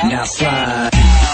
Now slide.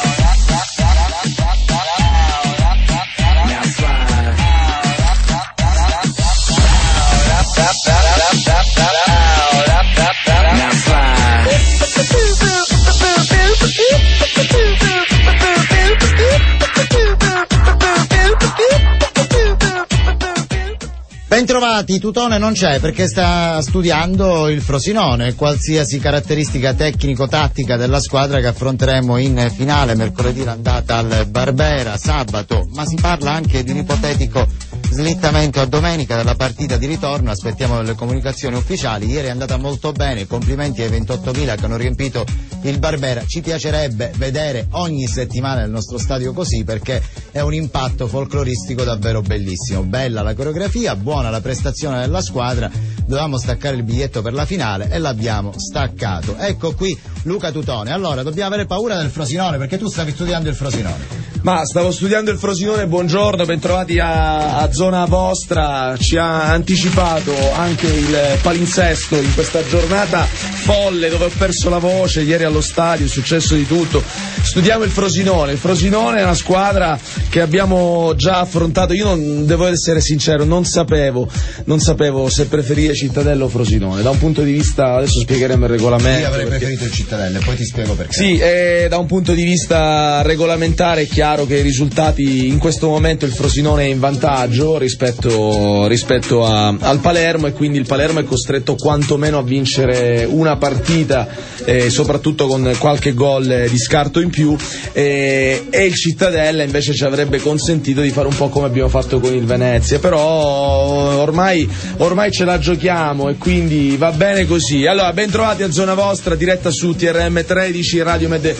Bentrovati, Tutone non c'è perché sta studiando il Frosinone, qualsiasi caratteristica tecnico-tattica della squadra che affronteremo in finale mercoledì l'andata al Barbera, sabato, ma si parla anche di un ipotetico slittamento a domenica della partita di ritorno. Aspettiamo le comunicazioni ufficiali. Ieri è andata molto bene, complimenti ai 28.000 che hanno riempito il Barbera. Ci piacerebbe vedere ogni settimana il nostro stadio così, perché è un impatto folcloristico davvero bellissimo. Bella la coreografia, buona la prestazione della squadra. Dovevamo staccare il biglietto per la finale e l'abbiamo staccato. Ecco qui Luca Tutone. Allora, dobbiamo avere paura del Frosinone, perché tu stavi studiando il Frosinone. Ma stavo studiando il Frosinone, buongiorno, bentrovati a Zona Vostra. Ci ha anticipato anche il palinsesto in questa giornata folle dove ho perso la voce. Ieri allo stadio è successo di tutto. Studiamo il Frosinone. Il Frosinone è una squadra che abbiamo già affrontato. Io non devo essere sincero, non sapevo se preferire Cittadella o Frosinone. Da un punto di vista, adesso spiegheremo il regolamento. Io avrei preferito il Cittadella e poi ti spiego perché. Sì, da un punto di vista regolamentare è chiaro che i risultati in questo momento il Frosinone è in vantaggio rispetto al Palermo, e quindi il Palermo è costretto quantomeno a vincere una partita, soprattutto con qualche gol di scarto in più, e il Cittadella invece ci avrebbe consentito di fare un po' come abbiamo fatto con il Venezia, però ormai ce la giochiamo e quindi va bene così. Allora, ben trovati a Zona Vostra, diretta su TRM 13, Radio Med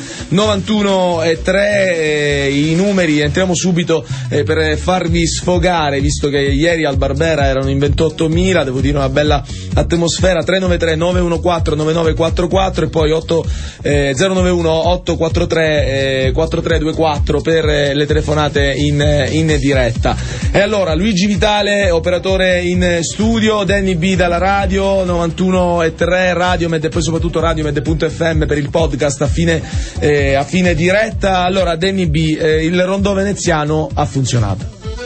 91.3. I numeri, entriamo subito per farvi sfogare, visto che ieri al Barbera erano in 28.000, devo dire una bella atmosfera. 393 914 9944 e poi 091 843 4324 per le telefonate in diretta. E allora, Luigi Vitale, operatore in studio, Danny B dalla radio 91.3 Radio Med e poi soprattutto radiomed.fm per il podcast a fine diretta. Allora, Danny B, il rondò veneziano ha funzionato.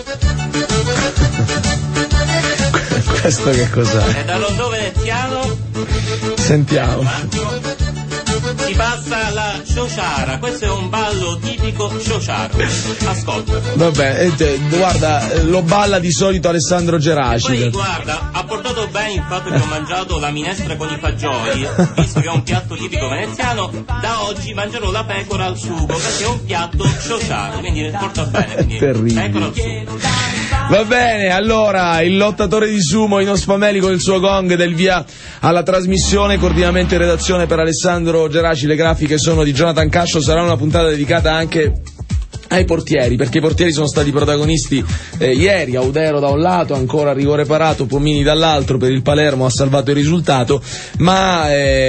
Questo che cos'è? E dal rondò veneziano sentiamo. Si passa alla Ciociara, questo è un ballo tipico ciociaro. Ascolta. Vabbè, guarda, lo balla di solito Alessandro Geraci. Poi guarda, ha portato bene il fatto che ho mangiato la minestra con i fagioli, visto che è un piatto tipico veneziano. Da oggi mangerò la pecora al sugo, perché è un piatto ciociaro, quindi porta bene. Quindi terribile. Pecora al sugo. Va bene, allora il lottatore di sumo Ino Spameli con il suo gong del via alla trasmissione, coordinamento in redazione per Alessandro Geraci, le grafiche sono di Jonathan Cascio. Sarà una puntata dedicata anche ai portieri, perché i portieri sono stati protagonisti ieri. Audero da un lato, ancora a rigore parato, Pomini dall'altro, per il Palermo ha salvato il risultato, ma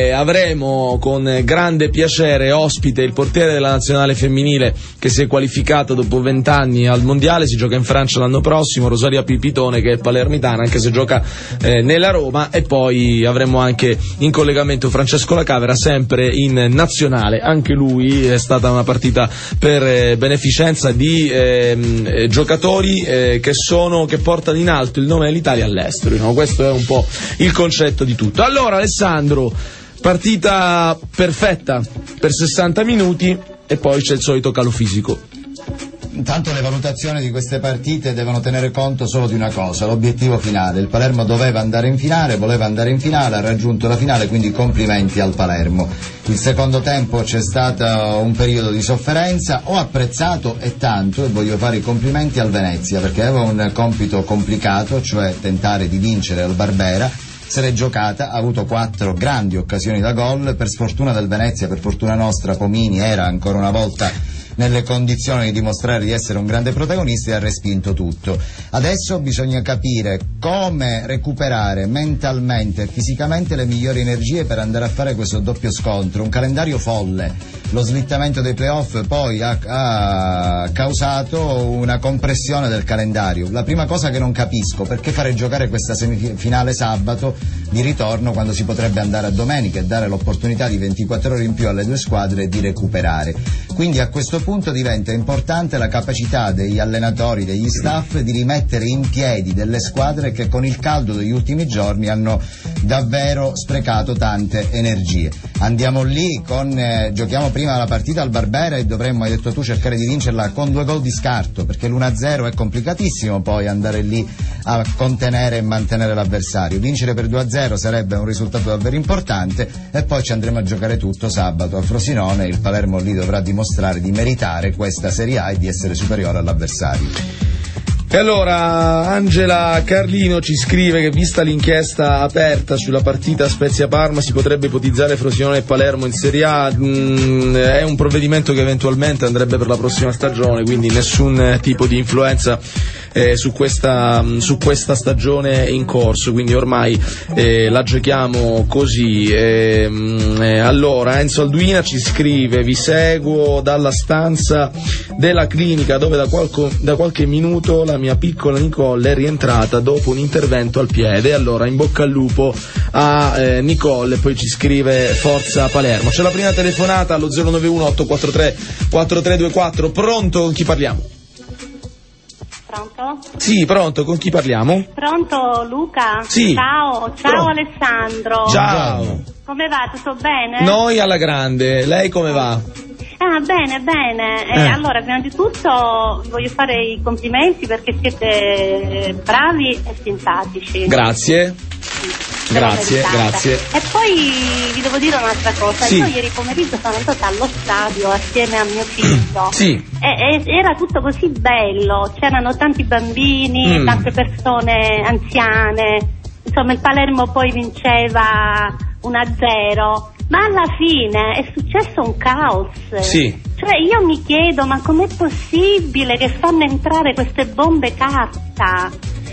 avremo con grande piacere ospite il portiere della nazionale femminile che si è qualificato dopo 20 anni al mondiale, si gioca in Francia l'anno prossimo, Rosaria Pipitone, che è palermitana anche se gioca nella Roma, e poi avremo anche in collegamento Francesco Lacavera, sempre in nazionale, anche lui è stata una partita per beneficenza di giocatori che portano in alto il nome dell'Italia all'estero, no? Questo è un po' il concetto di tutto. Allora, Alessandro, partita perfetta per 60 minuti e poi c'è il solito calo fisico. Intanto le valutazioni di queste partite devono tenere conto solo di una cosa, l'obiettivo finale. Il Palermo doveva andare in finale, voleva andare in finale, ha raggiunto la finale, quindi complimenti al Palermo. Il secondo tempo c'è stato un periodo di sofferenza, ho apprezzato e tanto, e voglio fare i complimenti al Venezia, perché aveva un compito complicato, cioè tentare di vincere al Barbera. Se l'è giocata, ha avuto 4 grandi occasioni da gol, per sfortuna del Venezia, per fortuna nostra, Pomini era ancora una volta nelle condizioni di dimostrare di essere un grande protagonista e ha respinto tutto. Adesso bisogna capire come recuperare mentalmente e fisicamente le migliori energie per andare a fare questo doppio scontro, un calendario folle, lo slittamento dei playoff poi ha causato una compressione del calendario. La prima cosa che non capisco, perché fare giocare questa semifinale sabato di ritorno quando si potrebbe andare a domenica e dare l'opportunità di 24 ore in più alle due squadre di recuperare. Quindi a questo punto diventa importante la capacità degli allenatori, degli staff di rimettere in piedi delle squadre che con il caldo degli ultimi giorni hanno davvero sprecato tante energie. Andiamo lì giochiamo prima la partita al Barbera e dovremmo, hai detto tu, cercare di vincerla con 2 gol di scarto, perché l'1-0 è complicatissimo poi andare lì a contenere e mantenere l'avversario. Vincere per 2-0 sarebbe un risultato davvero importante e poi ci andremo a giocare tutto sabato a Frosinone. Il Palermo lì dovrà dimostrare di meritare questa Serie A e di essere superiore all'avversario. E allora Angela Carlino ci scrive che, vista l'inchiesta aperta sulla partita Spezia-Parma, si potrebbe ipotizzare Frosinone e Palermo in Serie A. È un provvedimento che eventualmente andrebbe per la prossima stagione, quindi nessun tipo di influenza su questa stagione in corso, quindi ormai la giochiamo così. Allora Enzo Alduina ci scrive: vi seguo dalla stanza della clinica dove da qualche minuto la mia piccola Nicole è rientrata dopo un intervento al piede. Allora in bocca al lupo a Nicole. Poi ci scrive forza Palermo. C'è la prima telefonata allo 091 843 4324. Pronto, con chi parliamo? Pronto? Sì, pronto, con chi parliamo? Pronto, Luca? Sì. Ciao Pronto. Alessandro. Ciao. Come va? Tutto bene? Noi alla grande, lei come va? Bene. Allora, prima di tutto voglio fare i complimenti perché siete bravi e simpatici. Grazie. Grazie. E poi vi devo dire un'altra cosa. Sì. Io ieri pomeriggio sono andata allo stadio assieme a mio figlio. Sì. E era tutto così bello. C'erano tanti bambini, tante persone anziane. Insomma, il Palermo poi vinceva 1-0. Ma alla fine è successo un caos. Sì. Cioè io mi chiedo, ma com'è possibile che fanno entrare queste bombe carta?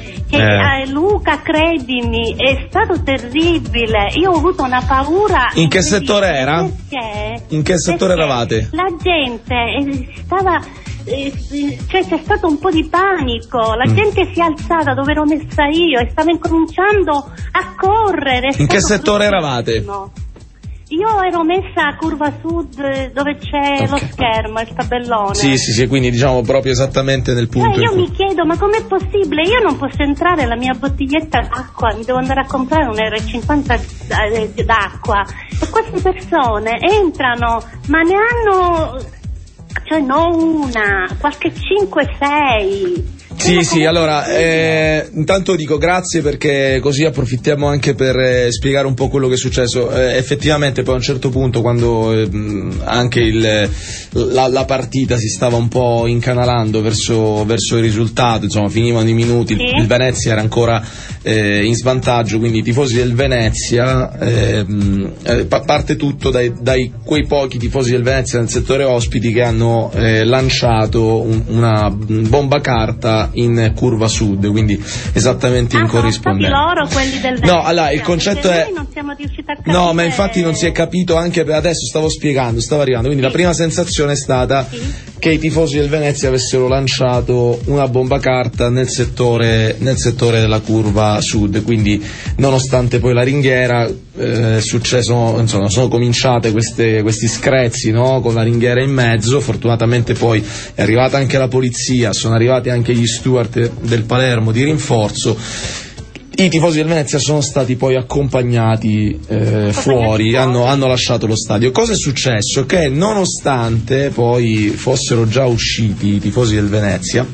Luca, credimi, è stato terribile. Io ho avuto una paura. In che settore era? Perché? In che settore eravate? La gente stava... cioè c'è stato un po' di panico, la gente si è alzata dove ero messa io e stava incominciando a correre. In che settore eravate? Io ero messa a curva sud dove c'è lo schermo, il tabellone. Sì, quindi diciamo proprio esattamente nel punto. Io mi chiedo, ma com'è possibile? Io non posso entrare, la mia bottiglietta d'acqua, mi devo andare a comprare un R50 d'acqua. E queste persone entrano, ma ne hanno, cioè non una, qualche 5-6. Sì, allora, intanto dico grazie perché così approfittiamo anche per spiegare un po' quello che è successo. Effettivamente poi a un certo punto, quando anche la partita si stava un po' incanalando verso il risultato, insomma finivano i minuti, il Venezia era ancora in svantaggio, quindi i tifosi del Venezia, parte tutto dai quei pochi tifosi del Venezia nel settore ospiti che hanno lanciato una bomba carta in curva sud, quindi esattamente in corrispondenza. Loro, quelli del Venezia. No, allora il concetto è noi non siamo riusciti a capire. No, ma infatti non si è capito, anche per adesso stavo arrivando, quindi la prima sensazione è stata che i tifosi del Venezia avessero lanciato una bomba carta nel settore della curva sud, quindi nonostante poi la ringhiera è successo, insomma, sono cominciate questi screzi, no? Con la ringhiera in mezzo. Fortunatamente poi è arrivata anche la polizia, sono arrivati anche gli steward del Palermo di rinforzo. I tifosi del Venezia sono stati poi accompagnati fuori, hanno lasciato lo stadio. Cosa è successo? Che nonostante poi fossero già usciti i tifosi del Venezia,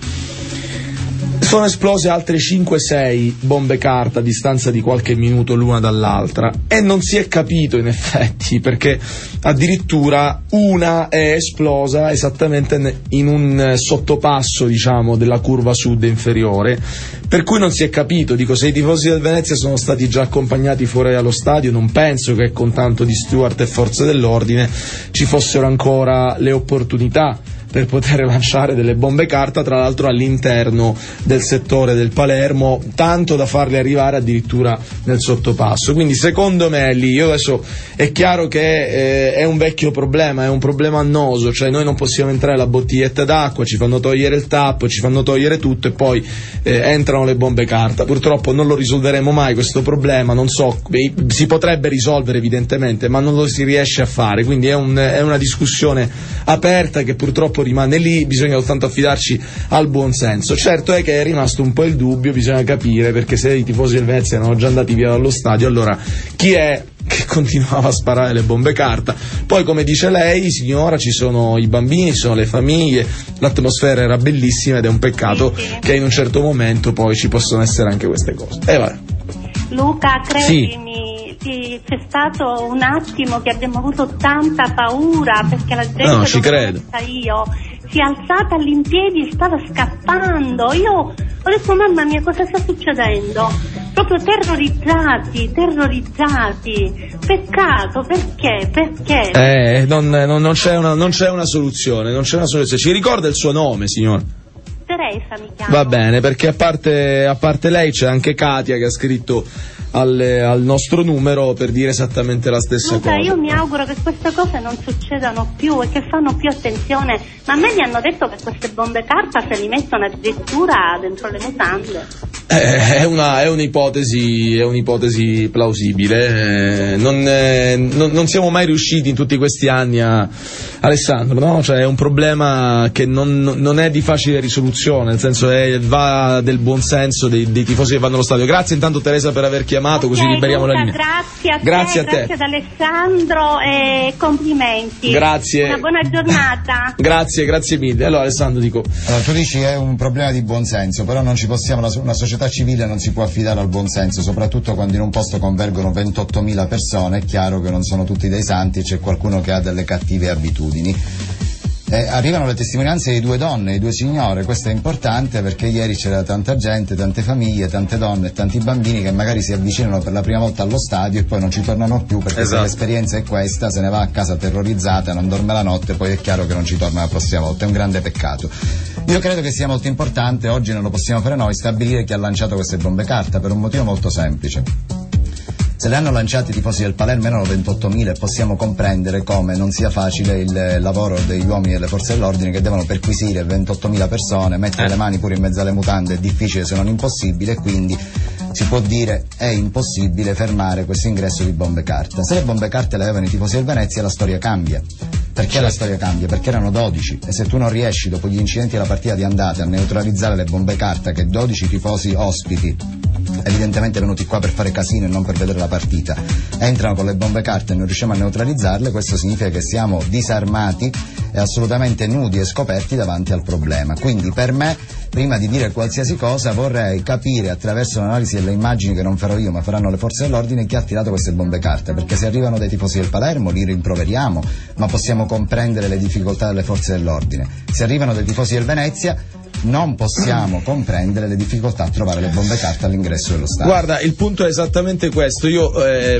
sono esplose altre 5-6 bombe carta a distanza di qualche minuto l'una dall'altra, e non si è capito in effetti perché addirittura una è esplosa esattamente in un sottopasso, diciamo, della curva sud inferiore, per cui non si è capito. Dico, se i tifosi del Venezia sono stati già accompagnati fuori dallo stadio, non penso che con tanto di steward e forze dell'ordine ci fossero ancora le opportunità per poter lanciare delle bombe carta, tra l'altro all'interno del settore del Palermo, tanto da farle arrivare addirittura nel sottopasso. Quindi secondo me lì, io adesso è chiaro che è un vecchio problema, è un problema annoso, cioè noi non possiamo entrare la bottiglietta d'acqua, ci fanno togliere il tappo, ci fanno togliere tutto e poi entrano le bombe carta. Purtroppo non lo risolveremo mai questo problema, non so, si potrebbe risolvere evidentemente, ma non lo si riesce a fare, quindi è una discussione aperta che purtroppo rimane lì, bisogna soltanto affidarci al buon senso. Certo è che è rimasto un po' il dubbio, bisogna capire, perché se i tifosi del Venezia erano già andati via dallo stadio, allora chi è che continuava a sparare le bombe carta? Poi, come dice lei, signora, ci sono i bambini, ci sono le famiglie, l'atmosfera era bellissima ed è un peccato che in un certo momento poi ci possono essere anche queste cose. Vai. Luca, credimi, c'è stato un attimo che abbiamo avuto tanta paura, perché la gente, no, ci credo, si è alzata all'impiedi e stava scappando. Io ho detto, mamma mia, cosa sta succedendo? Proprio terrorizzati. Peccato, perché? Non c'è una soluzione, Ci ricorda il suo nome, signora? Teresa mi chiamo. Va bene, perché a parte lei c'è anche Katia che ha scritto al nostro numero per dire esattamente la stessa Luca, cosa. io mi auguro che queste cose non succedano più e che fanno più attenzione, ma a me mi hanno detto che queste bombe carta se li mettono addirittura dentro le mutande. È un'ipotesi plausibile. Non siamo mai riusciti in tutti questi anni Alessandro, no? Cioè è un problema che non è di facile risoluzione, nel senso va del buon senso dei tifosi che vanno allo stadio. Grazie intanto Teresa per aver chiamato, così liberiamo Luca, la linea. Grazie a te. Grazie ad Alessandro e complimenti. Grazie. Una buona giornata. Grazie mille. Allora Alessandro, allora, tu dici è un problema di buon senso, però non ci possiamo, una società civile non si può affidare al buon senso, soprattutto quando in un posto convergono 28.000 persone. È chiaro che non sono tutti dei santi, c'è qualcuno che ha delle cattive abitudini. Arrivano le testimonianze di 2 donne, di 2 signore, questo è importante perché ieri c'era tanta gente, tante famiglie, tante donne e tanti bambini che magari si avvicinano per la prima volta allo stadio e poi non ci tornano più, perché se l'esperienza è questa, se ne va a casa terrorizzata, non dorme la notte, poi è chiaro che non ci torna la prossima volta, è un grande peccato. Io credo che sia molto importante, oggi non lo possiamo fare noi, stabilire chi ha lanciato queste bombe carta, per un motivo molto semplice. Se le hanno lanciate i tifosi del Palermo erano 28.000 e possiamo comprendere come non sia facile il lavoro degli uomini delle forze dell'ordine che devono perquisire 28.000 persone, mettere le mani pure in mezzo alle mutande è difficile se non impossibile, e quindi si può dire è impossibile fermare questo ingresso di bombe carta. Se le bombe carta le avevano i tifosi del Venezia la storia cambia. Perché la storia cambia? Perché erano 12 e se tu non riesci dopo gli incidenti della partita di andata a neutralizzare le bombe carta che 12 tifosi ospiti, evidentemente venuti qua per fare casino e non per vedere la partita, entrano con le bombe carta e non riusciamo a neutralizzarle, questo significa che siamo disarmati e assolutamente nudi e scoperti davanti al problema. Quindi per me, prima di dire qualsiasi cosa, vorrei capire attraverso l'analisi delle immagini che non farò io ma faranno le forze dell'ordine chi ha tirato queste bombe carta, perché se arrivano dai tifosi del Palermo li rimproveriamo, ma possiamo comprendere le difficoltà delle forze dell'ordine. Se arrivano dai tifosi del Venezia non possiamo comprendere le difficoltà a trovare le bombe carta all'ingresso dello stadio. Guarda, il punto è esattamente questo. Io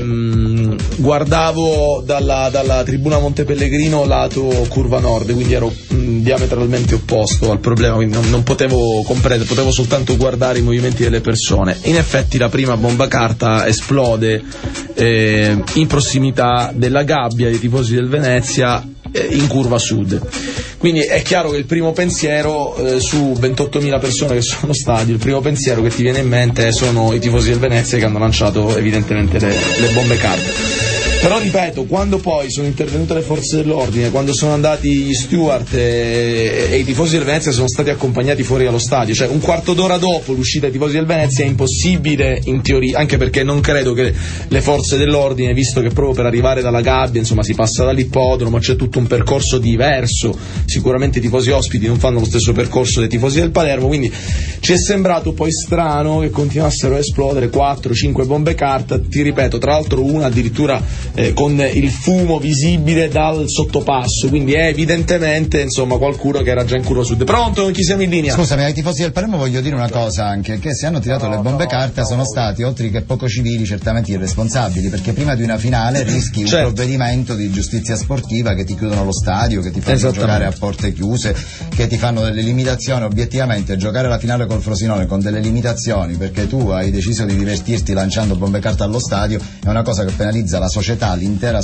guardavo dalla tribuna Montepellegrino lato curva nord, quindi ero diametralmente opposto al problema, quindi non potevo comprendere, potevo soltanto guardare i movimenti delle persone. In effetti la prima bomba carta esplode in prossimità della gabbia dei tifosi del Venezia in curva sud. Quindi è chiaro che il primo pensiero su 28.000 persone che sono allo stadio, il primo pensiero che ti viene in mente sono i tifosi del Venezia che hanno lanciato evidentemente le bombe carta. Però ripeto, quando poi sono intervenute le forze dell'ordine, quando sono andati gli steward e i tifosi del Venezia sono stati accompagnati fuori dallo stadio, cioè un quarto d'ora dopo l'uscita dei tifosi del Venezia è impossibile in teoria, anche perché non credo che le forze dell'ordine, visto che proprio per arrivare dalla gabbia insomma si passa dall'ippodromo, c'è tutto un percorso diverso, sicuramente i tifosi ospiti non fanno lo stesso percorso dei tifosi del Palermo, quindi ci è sembrato poi strano che continuassero a esplodere 4-5 bombe carta, ti ripeto, tra l'altro una addirittura con il fumo visibile dal sottopasso, quindi è evidentemente insomma qualcuno che era già in curva sud. Pronto? Chi siamo in linea? Scusami, ai tifosi del Palermo voglio dire una cosa anche, che se hanno tirato le bombe carta sono stati, oltre che poco civili, certamente irresponsabili, perché prima di una finale rischi un provvedimento di giustizia sportiva che ti chiudono lo stadio, che ti fanno giocare a porte chiuse, che ti fanno delle limitazioni. Obiettivamente giocare la finale col Frosinone con delle limitazioni perché tu hai deciso di divertirti lanciando bombe carta allo stadio è una cosa che penalizza la società, l'intera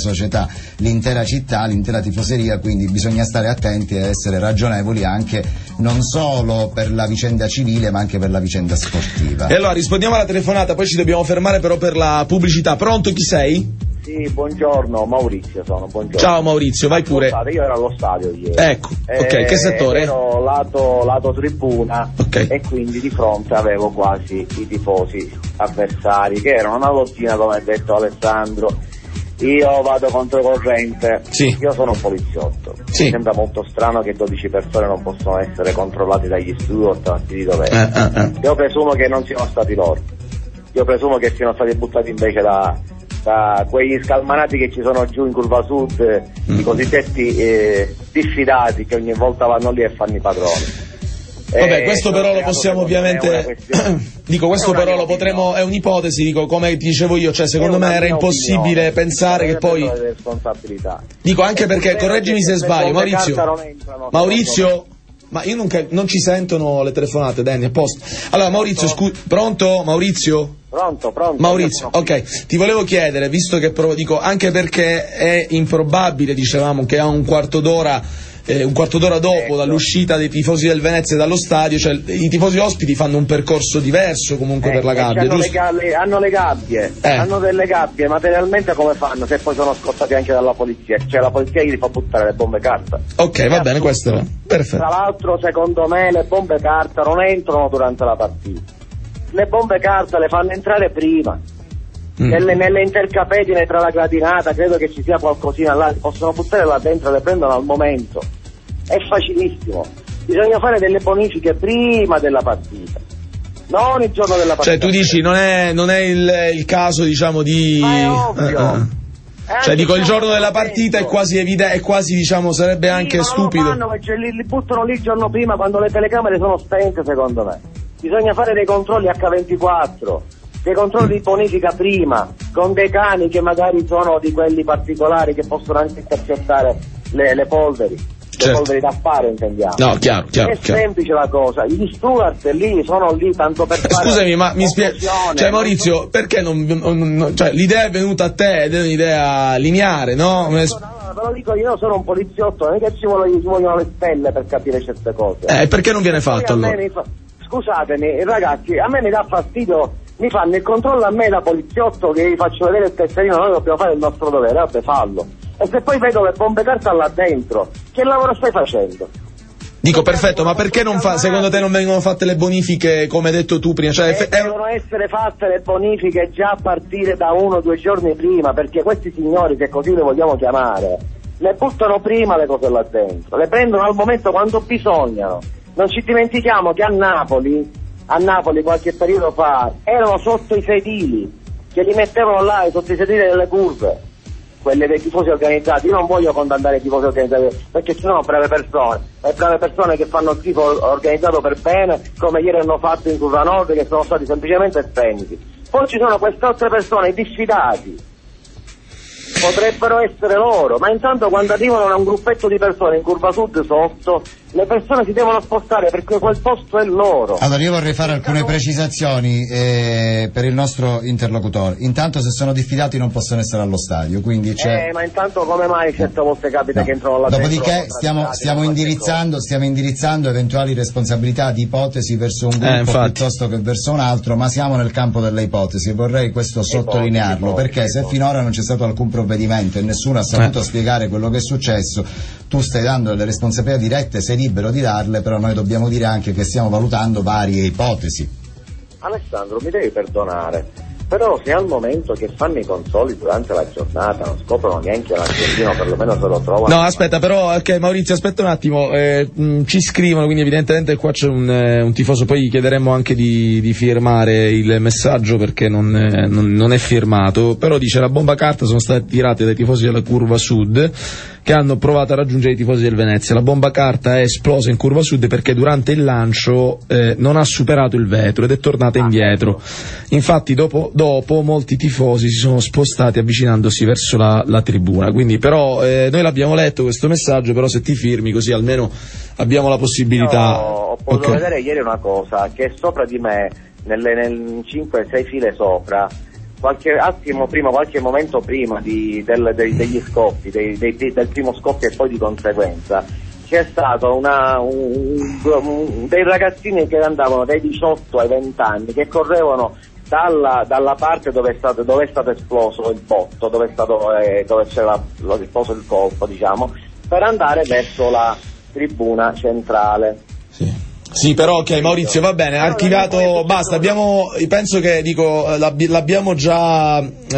città, l'intera tifoseria, quindi bisogna stare attenti e essere ragionevoli anche non solo per la vicenda civile ma anche per la vicenda sportiva. E allora rispondiamo alla telefonata, poi ci dobbiamo fermare però per la pubblicità. Pronto, chi sei? Sì, buongiorno, Maurizio sono, buongiorno. Ciao Maurizio, vai pure. Io ero allo stadio ieri. Ecco, ok, che settore? Ero lato tribuna, okay. E quindi di fronte avevo quasi i tifosi avversari, che erano una lottina, come ha detto Alessandro. Io vado controcorrente, sì. Io sono un poliziotto, sì. Mi sembra molto strano che 12 persone non possono essere controllati dagli steward di dovere. Io presumo che non siano stati loro, io presumo che siano stati buttati invece da quegli scalmanati che ci sono giù in curva sud, i cosiddetti diffidati che ogni volta vanno lì e fanno i padroni. Vabbè, questo però lo possiamo ovviamente dico, questo però lo potremo, è un'ipotesi, dico, come dicevo io, cioè secondo me era impossibile pensare che poi dico, anche perché, correggimi se sbaglio, Maurizio, ma io non ci sentono le telefonate, Danny, a posto. Allora Maurizio, pronto Maurizio? Pronto. Maurizio, ok, ti volevo chiedere, visto che dico, anche perché è improbabile, dicevamo, che a un quarto d'ora dopo dall'uscita dei tifosi del Venezia dallo stadio, cioè i tifosi ospiti fanno un percorso diverso comunque per la gabbia, hanno le gabbie, hanno delle gabbie, materialmente come fanno se poi sono scottati anche dalla polizia, cioè la polizia gli fa buttare le bombe carta. Ok, va bene, questo era perfetto. Tra l'altro secondo me le bombe carta non entrano durante la partita, le bombe carta le fanno entrare prima. Nelle intercapedine tra la gradinata credo che ci sia qualcosina là, possono buttare là dentro, le prendono al momento, è facilissimo. Bisogna fare delle bonifiche prima della partita, non il giorno della partita. Cioè tu dici non è il caso, diciamo, di... Ma è ovvio. Cioè dico, il giorno della partita è quasi evidente, è quasi, diciamo, sarebbe anche stupido. Non lo fanno, li buttano lì il giorno prima quando le telecamere sono spente, secondo me. Bisogna fare dei controlli H24, dei controlli di bonifica prima, con dei cani che magari sono di quelli particolari che possono anche intercettare le polveri. Le polveri da fare, intendiamo. No, chiaro. Semplice la cosa, gli steward lì sono lì tanto per fare. Scusami, ma mi spieghi, cioè Maurizio, perché cioè l'idea è venuta a te ed è un'idea lineare, no? Ve lo dico, io sono un poliziotto, non è che ci vogliono le stelle per capire certe cose. Perché non viene fatto allora? Scusatemi, ragazzi, a me mi dà fastidio, mi fanno il controllo a me da poliziotto che gli faccio vedere il tesserino, noi dobbiamo fare il nostro dovere, vabbè, fallo. E se poi vedo le bombe carta là dentro, che lavoro stai facendo? Dico, perfetto, ma perché secondo te non vengono fatte le bonifiche come hai detto tu prima? Cioè, devono essere fatte le bonifiche già a partire da 1 o 2 giorni prima, perché questi signori, che così li vogliamo chiamare, le buttano prima le cose là dentro, le prendono al momento quando bisognano. Non ci dimentichiamo che a Napoli qualche periodo fa erano sotto i sedili, che li mettevano là sotto i sedili delle curve, quelle dei tifosi organizzati. Io non voglio condannare i tifosi organizzati, perché ci sono brave persone che fanno il tifo organizzato per bene, come ieri hanno fatto in Curva Nord, che sono stati semplicemente spenti. Poi ci sono queste altre persone, diffidati, potrebbero essere loro, ma intanto quando arrivano un gruppetto di persone in Curva Sud sotto, le persone si devono spostare perché quel posto è loro. Allora io vorrei fare alcune precisazioni per il nostro interlocutore. Intanto, se sono diffidati non possono essere allo stadio, quindi c'è... ma intanto come mai certe volte capita che entrano là dentro? Dopodiché stiamo indirizzando eventuali responsabilità di ipotesi verso un gruppo piuttosto che verso un altro, ma siamo nel campo delle ipotesi e vorrei questo sottolinearlo, perché se finora non c'è stato alcun provvedimento e nessuno ha saputo spiegare quello che è successo, tu stai dando delle responsabilità dirette, sei libero di darle, però noi dobbiamo dire anche che stiamo valutando varie ipotesi. Alessandro, mi devi perdonare, Però se al momento che fanno i controlli durante la giornata non scoprono neanche l'accendino, perlomeno se lo trovano. No, aspetta, però, ok, Maurizio, aspetta un attimo, ci scrivono, quindi evidentemente qua c'è un tifoso, poi gli chiederemo anche di firmare il messaggio perché non è firmato, però dice: la bomba carta sono state tirate dai tifosi della curva sud che hanno provato a raggiungere i tifosi del Venezia. La bomba carta è esplosa in curva sud perché durante il lancio non ha superato il vetro ed è tornata indietro. Infatti dopo molti tifosi si sono spostati avvicinandosi verso la tribuna. Quindi però noi l'abbiamo letto questo messaggio, però se ti firmi così almeno abbiamo la possibilità. Ho potuto vedere ieri una cosa, che sopra di me, nel 5-6 file sopra, qualche momento prima degli scoppi, del primo scoppio e poi di conseguenza, c'è stato dei ragazzini che andavano dai 18 ai 20 anni che correvano dalla parte dove è stato esploso il botto, dove c'era esploso il colpo, diciamo, per andare verso la tribuna centrale. Sì, però ok, Maurizio, va bene, archiviato, basta, penso che l'abbiamo già,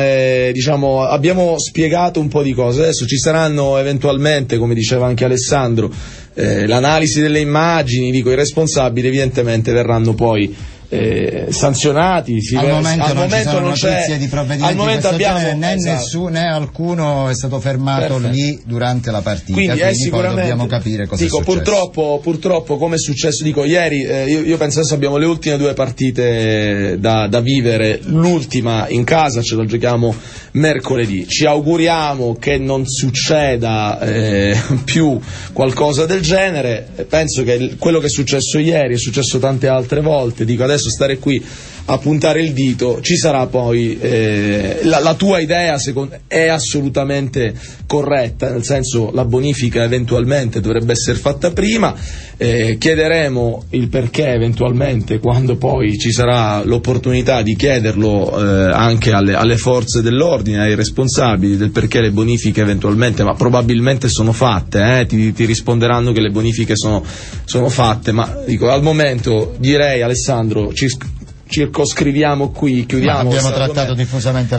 abbiamo spiegato un po' di cose. Adesso ci saranno eventualmente, come diceva anche Alessandro, l'analisi delle immagini, i responsabili evidentemente verranno poi sanzionati. Al momento non ci sono notizie di provvedimenti di questo genere, né alcuno è stato fermato. Perfetto. Lì durante la partita, quindi poi dobbiamo capire cosa è successo. Purtroppo come è successo, ieri io penso adesso abbiamo le ultime 2 partite da vivere, l'ultima in casa ce la giochiamo mercoledì, ci auguriamo che non succeda più qualcosa del genere. Penso che quello che è successo ieri è successo tante altre volte, adesso stare qui a puntare il dito, ci sarà poi la tua idea è assolutamente corretta, nel senso la bonifica eventualmente dovrebbe essere fatta prima, chiederemo il perché eventualmente quando poi ci sarà l'opportunità di chiederlo anche alle forze dell'ordine, ai responsabili del perché le bonifiche eventualmente, ma probabilmente sono fatte, ti risponderanno che le bonifiche sono fatte, ma al momento direi, Alessandro, circoscriviamo qui, chiudiamo. Abbiamo trattato diffusamente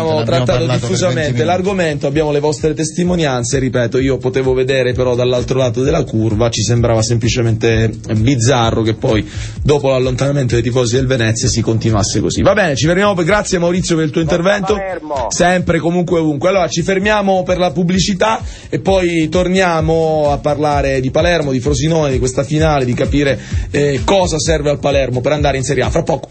l'argomento, abbiamo le vostre testimonianze, ripeto, io potevo vedere però dall'altro lato della curva, ci sembrava semplicemente bizzarro che poi dopo l'allontanamento dei tifosi del Venezia si continuasse così. Va bene, ci fermiamo, grazie Maurizio per il tuo intervento, sempre, comunque, ovunque. Allora ci fermiamo per la pubblicità e poi torniamo a parlare di Palermo, di Frosinone, di questa finale, di capire cosa serve al Palermo per andare in Serie A, fra poco.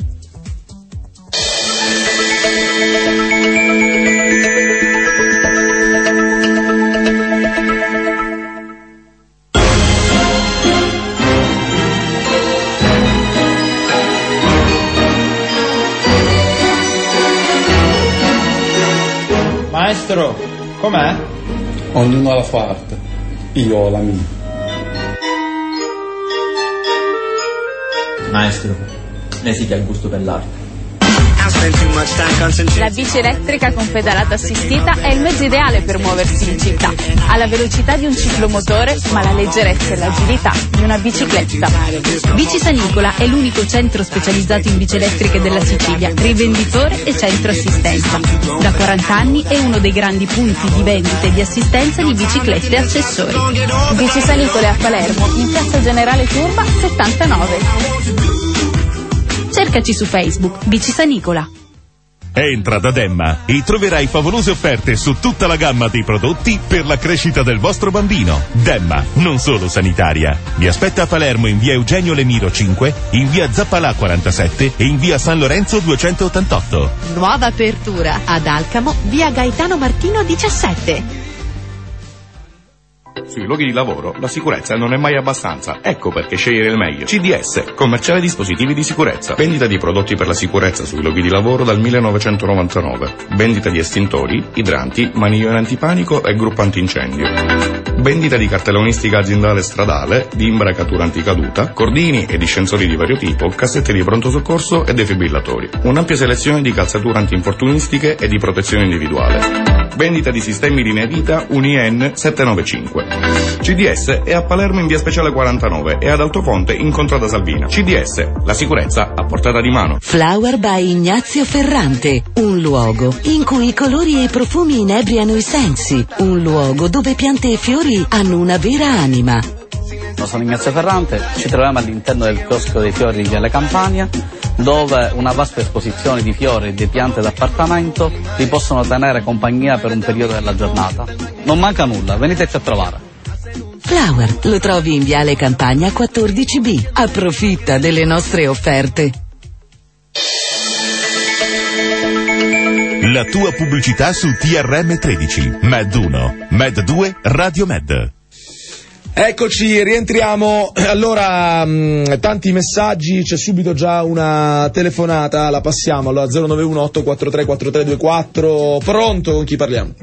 Maestro, com'è? Ognuno ha la sua arte, io ho la mia. Maestro, lei sì che ha il gusto per l'arte. La bici elettrica con pedalata assistita è il mezzo ideale per muoversi in città. Ha la velocità di un ciclomotore, ma la leggerezza e l'agilità di una bicicletta. Bici Sanicola è l'unico centro specializzato in bici elettriche della Sicilia, rivenditore e centro assistenza. Da 40 anni è uno dei grandi punti di vendita e di assistenza di biciclette e accessori. Bici Sanicole a Palermo, in piazza Generale Turba 79. Cercaci su Facebook, Bici Sanicola. Entra da Demma e troverai favolose offerte su tutta la gamma dei prodotti per la crescita del vostro bambino. Demma, non solo sanitaria. Vi aspetta a Palermo in via Eugenio Lemiro 5, in via Zappalà 47 e in via San Lorenzo 288. Nuova apertura ad Alcamo, via Gaetano Martino 17. Sui luoghi di lavoro la sicurezza non è mai abbastanza. Ecco perché scegliere il meglio. CDS, commerciale dispositivi di sicurezza. Vendita di prodotti per la sicurezza sui luoghi di lavoro dal 1999. Vendita di estintori, idranti, maniglie antipanico e gruppo antincendio. Vendita di cartellonistica aziendale stradale, di imbracatura anticaduta, cordini e discensori di vario tipo, cassette di pronto soccorso e defibrillatori. Un'ampia selezione di calzature antinfortunistiche e di protezione individuale. Vendita di sistemi linea vita UNIN 795. CDS è a Palermo in via Speciale 49 e ad Altofonte in Contrada Salvina. CDS, la sicurezza a portata di mano. Flower by Ignazio Ferrante, un luogo in cui i colori e i profumi inebriano i sensi, un luogo dove piante e fiori hanno una vera anima. Sono Ignazio Ferrante, ci troviamo all'interno del chiosco dei fiori di Viale Campania, dove una vasta esposizione di fiori e di piante d'appartamento vi possono tenere compagnia per un periodo della giornata. Non manca nulla, veniteci a trovare. Flower lo trovi in Viale Campania 14B. Approfitta delle nostre offerte. La tua pubblicità su TRM 13, Med 1, Med 2, Radio Med. Eccoci, rientriamo. Allora, tanti messaggi, c'è subito già una telefonata, la passiamo. Allora, 091 843 4324. Pronto? Con chi parliamo?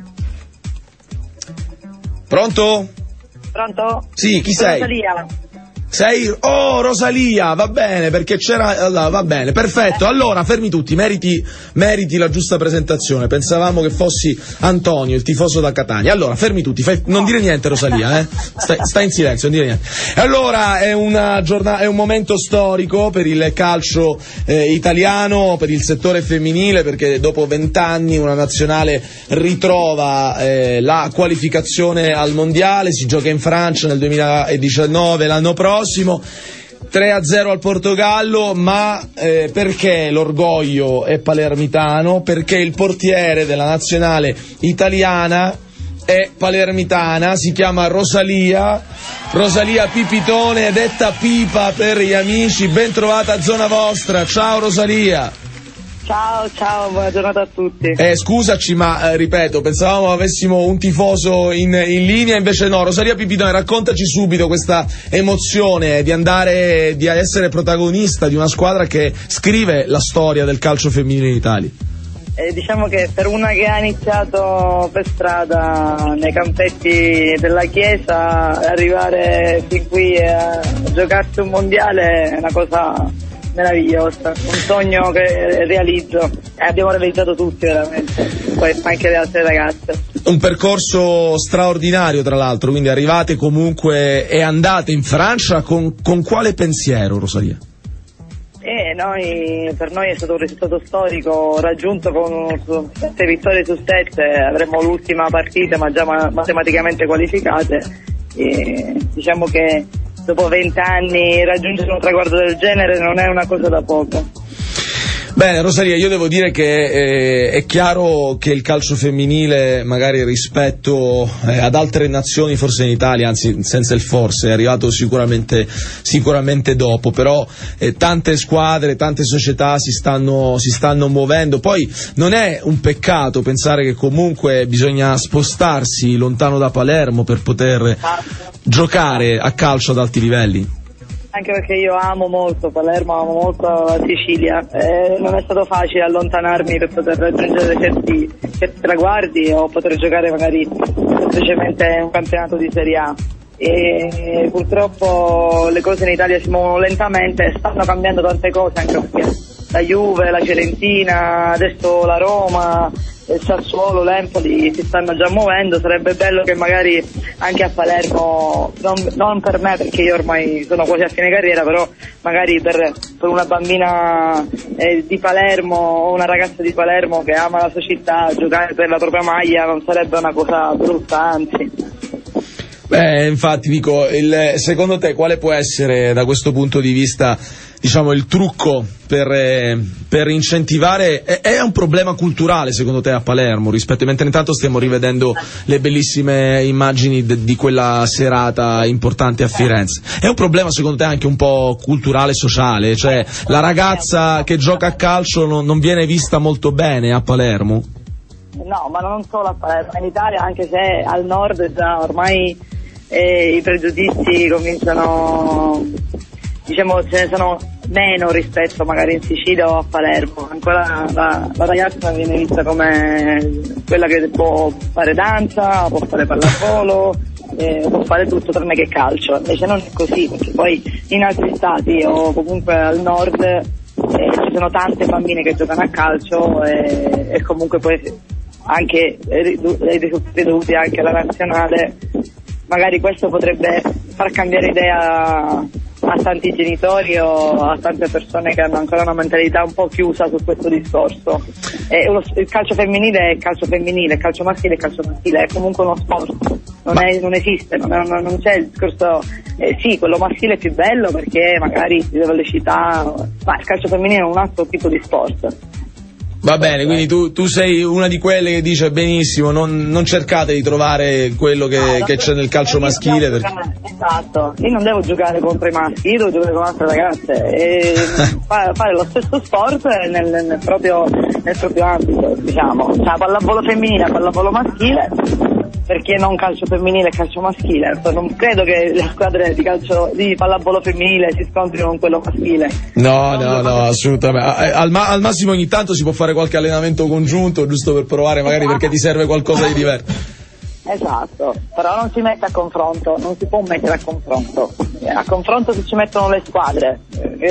Pronto? Pronto? Sì, chi sei? Rosalia. Sei? Oh, Rosalia, va bene, perché c'era... Allora, va bene, perfetto. Allora, fermi tutti, meriti la giusta presentazione. Pensavamo che fossi Antonio, il tifoso da Catania. Allora, fermi tutti, non dire niente, Rosalia, Stai in silenzio, non dire niente. Allora, è un momento storico per il calcio italiano, per il settore femminile, perché dopo 20 anni una nazionale ritrova la qualificazione al mondiale, si gioca in Francia nel 2019, l'anno prossimo. 3-0 al Portogallo, ma perché l'orgoglio è palermitano? Perché il portiere della nazionale italiana è palermitana, si chiama Rosalia Pipitone, detta Pipa per gli amici. Ben trovata a Zona Vostra, ciao Rosalia. Ciao, buona giornata a tutti. Scusaci, ma ripeto, pensavamo avessimo un tifoso in linea, invece no. Rosalia Pipitone, raccontaci subito questa emozione di essere protagonista di una squadra che scrive la storia del calcio femminile in Italia. Diciamo che per una che ha iniziato per strada nei campetti della chiesa, arrivare fin qui a giocarsi un mondiale è una cosa meravigliosa, un sogno che realizzo e abbiamo realizzato tutti veramente, poi anche le altre ragazze. Un percorso straordinario, tra l'altro, quindi arrivate comunque e andate in Francia con quale pensiero, Rosalia? Per noi è stato un risultato storico raggiunto con 7 vittorie su 7, avremo l'ultima partita ma già matematicamente qualificate, e diciamo che dopo 20 anni raggiungere un traguardo del genere non è una cosa da poco. Bene, Rosalia, io devo dire che è chiaro che il calcio femminile, magari rispetto ad altre nazioni, forse in Italia, anzi senza il forse, è arrivato sicuramente dopo, però tante squadre, tante società si stanno muovendo. Poi non è un peccato pensare che comunque bisogna spostarsi lontano da Palermo per poter giocare a calcio ad alti livelli. Anche perché io amo molto Palermo, amo molto la Sicilia, non è stato facile allontanarmi per poter raggiungere certi traguardi o poter giocare magari semplicemente un campionato di Serie A. E purtroppo le cose in Italia si muovono lentamente, stanno cambiando tante cose, anche perché la Juve, la Fiorentina, adesso la Roma, il Sassuolo, l'Empoli si stanno già muovendo. Sarebbe bello che magari anche a Palermo, non per me perché io ormai sono quasi a fine carriera, però magari per una bambina di Palermo o una ragazza di Palermo che ama la sua città, giocare per la propria maglia non sarebbe una cosa brutta, anzi. Infatti dico, secondo te quale può essere da questo punto di vista, diciamo, il trucco per incentivare? È un problema culturale secondo te a Palermo, mentre intanto stiamo rivedendo le bellissime immagini di quella serata importante a Firenze, è un problema secondo te anche un po' culturale, sociale, cioè la ragazza che gioca a calcio non viene vista molto bene a Palermo? No, ma non solo a Palermo, in Italia, anche se al nord già ormai i pregiudizi cominciano, diciamo, ce ne sono meno rispetto magari in Sicilia o a Palermo. Ancora la ragazza viene vista come quella che può fare danza, può fare pallavolo, può fare tutto tranne che calcio. Invece non è così, perché poi in altri stati o comunque al nord ci sono tante bambine che giocano a calcio e comunque poi anche dei risultati dovuti anche alla nazionale, magari questo potrebbe far cambiare idea a tanti genitori o a tante persone che hanno ancora una mentalità un po' chiusa su questo discorso. Il calcio femminile è calcio femminile, il calcio maschile è calcio maschile, è comunque uno sport, non esiste, non c'è il discorso, sì, quello maschile è più bello perché magari si deve velocità, ma il calcio femminile è un altro tipo di sport. Va bene, quindi tu sei una di quelle che dice benissimo, non cercate di trovare quello che c'è nel calcio maschile. Perché... Esatto, io non devo giocare contro i maschi, io devo giocare con altre ragazze e fare lo stesso sport nel proprio ambito, diciamo, cioè pallavolo femminile, pallavolo maschile, perché non calcio femminile e calcio maschile? Non credo che le squadre di pallavolo femminile si scontrino con quello maschile. No, assolutamente. Al massimo ogni tanto si può fare qualche allenamento congiunto, giusto per provare, magari perché ti serve qualcosa di diverso. Esatto, però non si mette a confronto, non si può mettere a confronto. A confronto si ci mettono le squadre,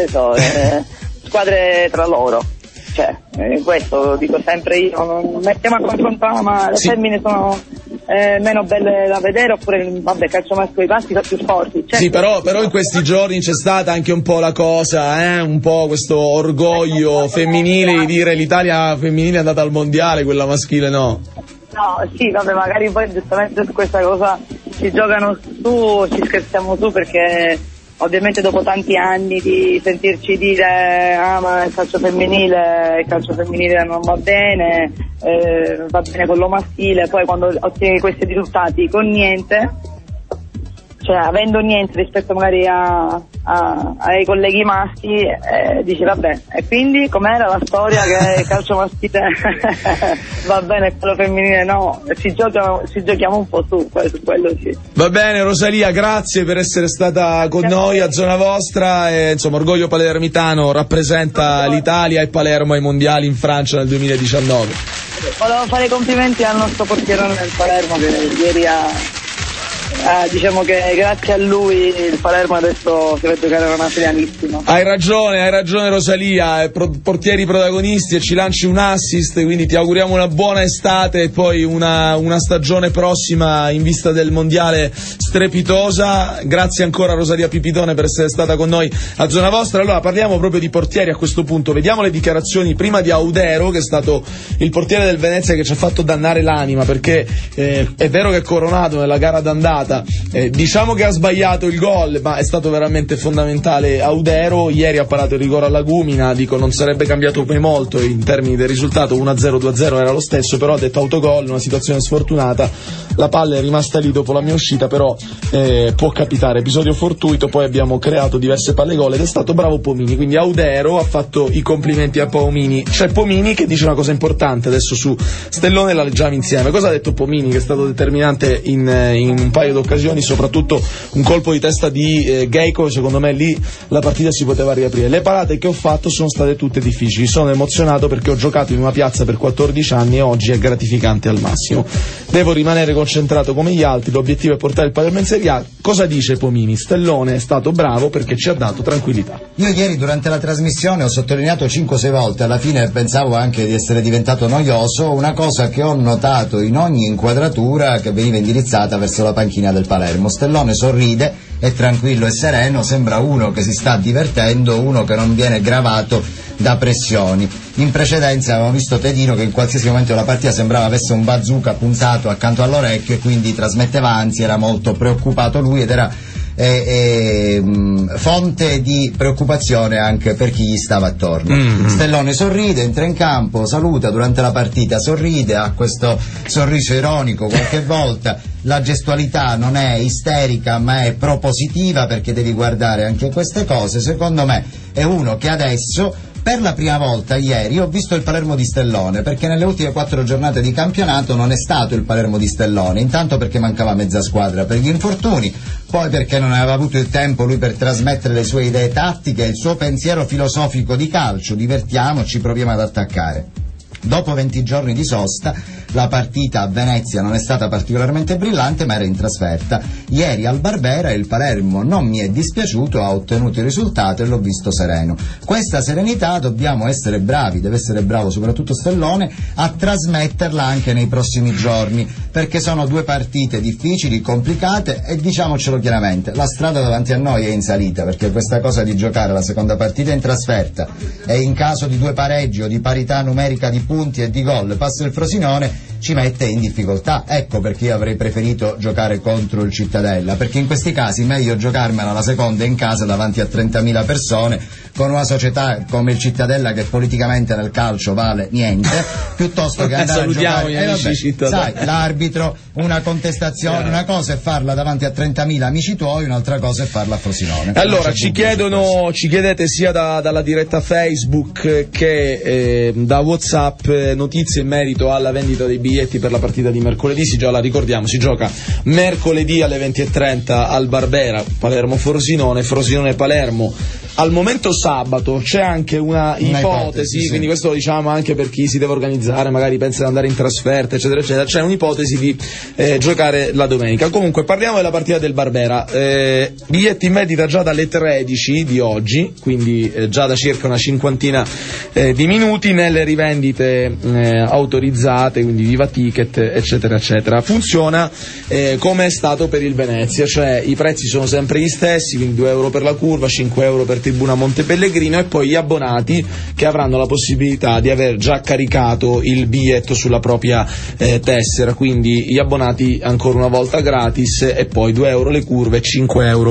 squadre tra loro. Cioè, questo dico sempre io, non mettiamo a confrontare, ma le femmine sono meno belle da vedere, oppure vabbè, calcio maschile, i maschi sono più forti. Certo. Sì, però in questi giorni c'è stata anche un po' la cosa, un po' questo orgoglio femminile di dire l'Italia femminile è andata al mondiale, quella maschile no. No, sì, vabbè, magari poi giustamente su questa cosa ci giocano su, ci scherziamo su, perché ovviamente dopo tanti anni di sentirci dire ma il calcio femminile non va bene quello maschile, poi quando ottieni questi risultati con niente, cioè avendo niente rispetto magari ai colleghi maschi, dici vabbè, e quindi com'era la storia che il calcio maschile va bene, quello femminile no, ci giochiamo un po' su quello sì. Va bene Rosalia, grazie per essere stata con noi a Zona Vostra, insomma Orgoglio Palermitano rappresenta l'Italia e Palermo ai mondiali in Francia nel 2019. Volevo fare complimenti al nostro portierone del Palermo che ieri diciamo che grazie a lui il Palermo adesso si deve giocare una finalissima. Hai ragione Rosalia, portieri protagonisti, e ci lanci un assist, quindi ti auguriamo una buona estate e poi una stagione prossima in vista del mondiale strepitosa. Grazie ancora Rosalia Pipitone per essere stata con noi a Zona Vostra. Allora parliamo proprio di portieri a questo punto, vediamo le dichiarazioni prima di Audero, che è stato il portiere del Venezia che ci ha fatto dannare l'anima, perché è vero che è coronato nella gara d'andata, diciamo che ha sbagliato il gol, ma è stato veramente fondamentale Audero. Ieri ha parato il rigore alla Gumina, dico non sarebbe cambiato poi molto in termini del risultato, 1-0, 2-0 era lo stesso, però ha detto autogol, una situazione sfortunata, la palla è rimasta lì dopo la mia uscita, però può capitare, episodio fortuito, poi abbiamo creato diverse palle gol ed è stato bravo Pomini, quindi Audero ha fatto i complimenti a Pomini. C'è Pomini che dice una cosa importante adesso su Stellone, la leggiamo insieme. Cosa ha detto Pomini, che è stato determinante in un paio d'occasioni, soprattutto un colpo di testa di Gheiko, secondo me lì la partita si poteva riaprire. Le parate che ho fatto sono state tutte difficili, sono emozionato perché ho giocato in una piazza per 14 anni e oggi è gratificante al massimo, devo rimanere concentrato come gli altri, l'obiettivo è portare il Palermo in Serie A. Cosa dice Pomini? Stellone è stato bravo perché ci ha dato tranquillità. Io ieri durante la trasmissione ho sottolineato 5-6 volte, alla fine pensavo anche di essere diventato noioso, una cosa che ho notato in ogni inquadratura che veniva indirizzata verso la panchina del Palermo. Stellone sorride, è tranquillo e sereno, sembra uno che si sta divertendo, uno che non viene gravato da pressioni. In precedenza avevamo visto Tedino che in qualsiasi momento della partita sembrava avesse un bazooka puntato accanto all'orecchio e quindi trasmetteva ansia, era molto preoccupato lui ed era fonte di preoccupazione anche per chi gli stava attorno. Stellone sorride, entra in campo, saluta durante la partita, sorride, ha questo sorriso ironico qualche volta, la gestualità non è isterica ma è propositiva, perché devi guardare anche queste cose. Secondo me è uno che adesso, per la prima volta ieri, ho visto il Palermo di Stellone, perché nelle ultime 4 giornate di campionato non è stato il Palermo di Stellone, intanto perché mancava mezza squadra per gli infortuni, poi perché non aveva avuto il tempo lui per trasmettere le sue idee tattiche, il suo pensiero filosofico di calcio, divertiamoci, proviamo ad attaccare. Dopo 20 giorni di sosta la partita a Venezia non è stata particolarmente brillante, ma era in trasferta. Ieri al Barbera il Palermo non mi è dispiaciuto, ha ottenuto il risultato e l'ho visto sereno. Questa serenità dobbiamo essere bravi, deve essere bravo soprattutto Stellone, a trasmetterla anche nei prossimi giorni, perché sono due partite difficili, complicate, e diciamocelo chiaramente, la strada davanti a noi è in salita, perché questa cosa di giocare la seconda partita in trasferta e in caso di due pareggi o di parità numerica di punti e di gol passa il Frosinone ci mette in difficoltà. Ecco perché io avrei preferito giocare contro il Cittadella, perché in questi casi meglio giocarmela la seconda in casa davanti a 30.000 persone con una società come il Cittadella che politicamente nel calcio vale niente, piuttosto che andare a giocare sai, l'arbitro, una contestazione, una cosa è farla davanti a 30.000 amici tuoi, un'altra cosa è farla a Frosinone. Allora ci chiedete sia dalla diretta Facebook che da WhatsApp notizie in merito alla vendita dei biglietti per la partita di mercoledì. Già la ricordiamo, si gioca mercoledì alle 20:30 al Barbera, Palermo-Frosinone, Frosinone-Palermo. Al momento sabato c'è anche una ipotesi, sì. Quindi questo lo diciamo anche per chi si deve organizzare, magari pensa di andare in trasferta, eccetera, eccetera. C'è un'ipotesi di giocare la domenica. Comunque parliamo della partita del Barbera. Biglietti in vendita già dalle 13 di oggi, quindi già da circa una cinquantina di minuti nelle rivendite autorizzate, quindi Viva Ticket, eccetera, eccetera. Funziona come è stato per il Venezia, cioè i prezzi sono sempre gli stessi, quindi 2 euro per la curva, 5 euro per Tribuna Monte Pellegrino, e poi gli abbonati che avranno la possibilità di aver già caricato il biglietto sulla propria tessera, quindi gli abbonati ancora una volta gratis, e poi 2 euro le curve, 5 euro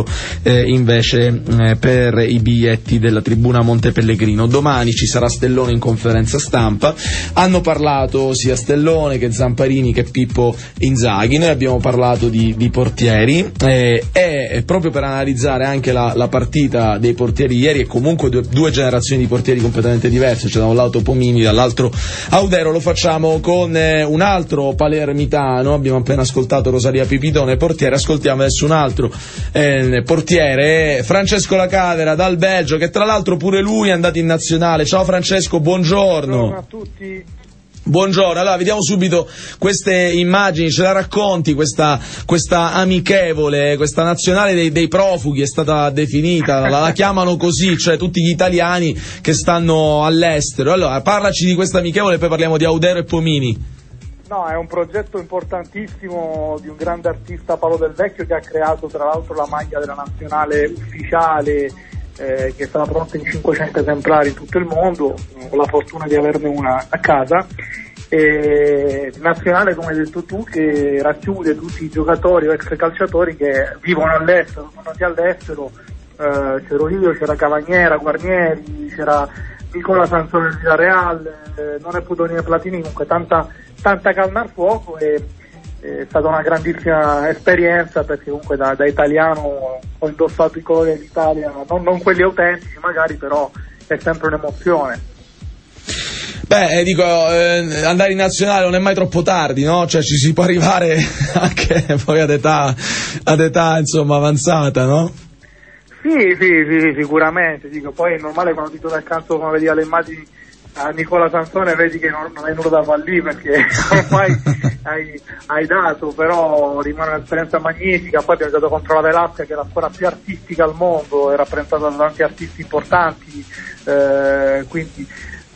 invece per i biglietti della Tribuna Monte Pellegrino. Domani ci sarà Stellone in conferenza stampa, hanno parlato sia Stellone che Zamparini che Pippo Inzaghi, noi abbiamo parlato di portieri e proprio per analizzare anche la partita dei portieri ieri, e comunque due generazioni di portieri completamente diverse, cioè da un lato Pomini, dall'altro Audero, lo facciamo con un altro palermitano. Abbiamo appena ascoltato Rosalia Pipitone, portiere, ascoltiamo adesso un altro portiere, Francesco Lacadera dal Belgio, che tra l'altro pure lui è andato in nazionale. Ciao Francesco, buongiorno. Buongiorno a tutti. Buongiorno, allora vediamo subito queste immagini, ce la racconti questa amichevole, questa nazionale dei profughi è stata definita, la chiamano così, cioè tutti gli italiani che stanno all'estero. Allora parlaci di questa amichevole e poi parliamo di Audero e Pomini. No, è un progetto importantissimo di un grande artista, Paolo Del Vecchio, che ha creato tra l'altro la maglia della nazionale ufficiale, che è stata pronta in 500 esemplari in tutto il mondo, ho la fortuna di averne una a casa, nazionale, come hai detto tu, che racchiude tutti i giocatori o ex calciatori che vivono all'estero, sono nati all'estero. C'ero io, c'era Cavagnera, Guarnieri, c'era Nicola Sansone del Villarreal, non è Pudoni e Platini, comunque tanta calma al fuoco, e è stata una grandissima esperienza, perché comunque da italiano ho indossato i colori dell'Italia, non quelli autentici magari, però è sempre un'emozione. Beh, dico, andare in nazionale non è mai troppo tardi, no? Cioè ci si può arrivare anche poi ad età insomma avanzata, no? Sì, sicuramente. Dico, poi è normale quando ti torna accanto, come vedi alle immagini a Nicola Sansone, vedi che non hai nulla da fare lì, perché ormai hai dato, però rimane un'esperienza magnifica. Poi abbiamo giocato contro la Velasca, che è la squadra più artistica al mondo, è rappresentata da tanti artisti importanti, quindi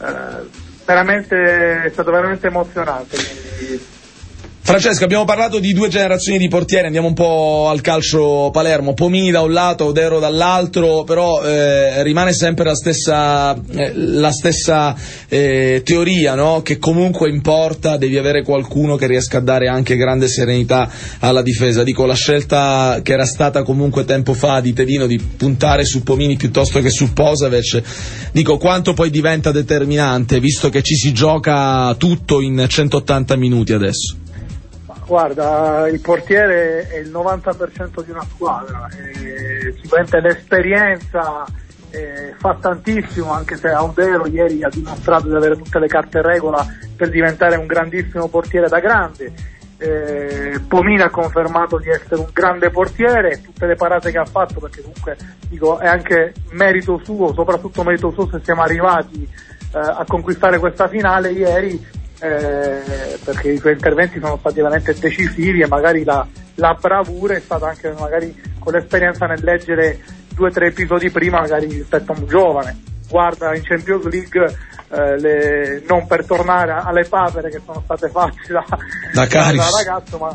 è stato veramente emozionante. Quindi... Francesco, abbiamo parlato di due generazioni di portieri, andiamo un po' al calcio Palermo, Pomini da un lato, Audero dall'altro, però rimane sempre la stessa teoria, no? Che comunque importa, devi avere qualcuno che riesca a dare anche grande serenità alla difesa. Dico, la scelta che era stata comunque tempo fa di Tedino di puntare su Pomini piuttosto che su Posavec, dico, quanto poi diventa determinante, visto che ci si gioca tutto in 180 minuti adesso? Guarda, il portiere è il 90% di una squadra, sicuramente l'esperienza fa tantissimo, anche se Audero ieri ha dimostrato di avere tutte le carte in regola per diventare un grandissimo portiere da grande. Pomini ha confermato di essere un grande portiere, tutte le parate che ha fatto, perché comunque dico, è anche merito suo, soprattutto merito suo se siamo arrivati a conquistare questa finale ieri. perché i suoi interventi sono stati veramente decisivi, e magari la bravura è stata anche magari con l'esperienza nel leggere 2 o 3 episodi prima, magari rispetto a un giovane. Guarda in Champions League, non per tornare alle papere che sono state fatte da ragazzo, ma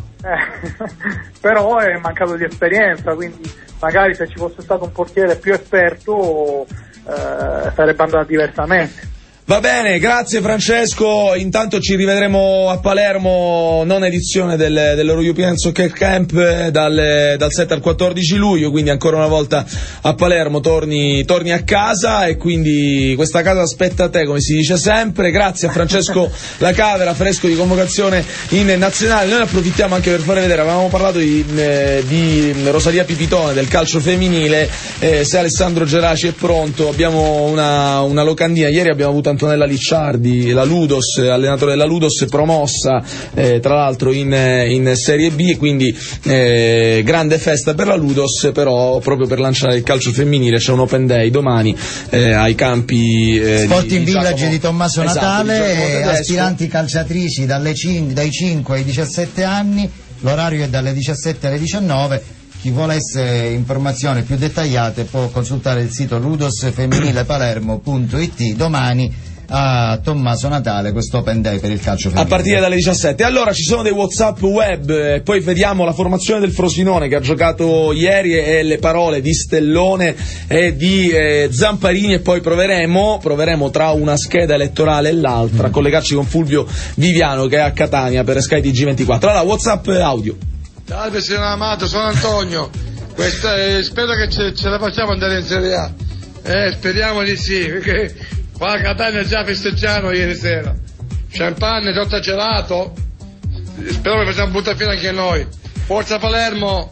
però è mancato di esperienza, quindi magari se ci fosse stato un portiere più esperto sarebbe andata diversamente. Va bene, grazie Francesco, intanto ci rivedremo a Palermo, nona edizione dell'European Soccer Camp dal 7 al 14 luglio, quindi ancora una volta a Palermo torni a casa, e quindi questa casa aspetta te, come si dice sempre. Grazie a Francesco Lacavera, fresco di convocazione in nazionale. Noi ne approfittiamo anche per fare vedere, avevamo parlato di Rosalia Pipitone, del calcio femminile, se Alessandro Geraci è pronto, abbiamo una locandina. Ieri abbiamo avuto Antonella Licciardi, la Ludos, allenatore della Ludos, promossa tra l'altro in Serie B, quindi grande festa per la Ludos. Però proprio per lanciare il calcio femminile c'è un Open Day domani ai campi Sporting Village di Tommaso Natale, esatto, aspiranti calciatrici dai 5 ai 17 anni, l'orario è dalle 17 alle 19. Chi volesse informazioni più dettagliate può consultare il sito ludosfemminilepalermo.it. domani a Tommaso Natale questo Open Day per il calcio femminile a partire dalle 17. Allora ci sono dei WhatsApp web, poi vediamo la formazione del Frosinone che ha giocato ieri e le parole di Stellone e di Zamparini, e poi proveremo tra una scheda elettorale e l'altra a collegarci con Fulvio Viviano che è a Catania per Sky TG24. Allora WhatsApp audio. Salve signor Amato, sono Antonio. Spero che ce la facciamo andare in Serie A. Speriamo di sì, perché qua a Catania già festeggiamo ieri sera. Champagne, torta gelato. Spero che facciamo buttare fine anche noi. Forza Palermo!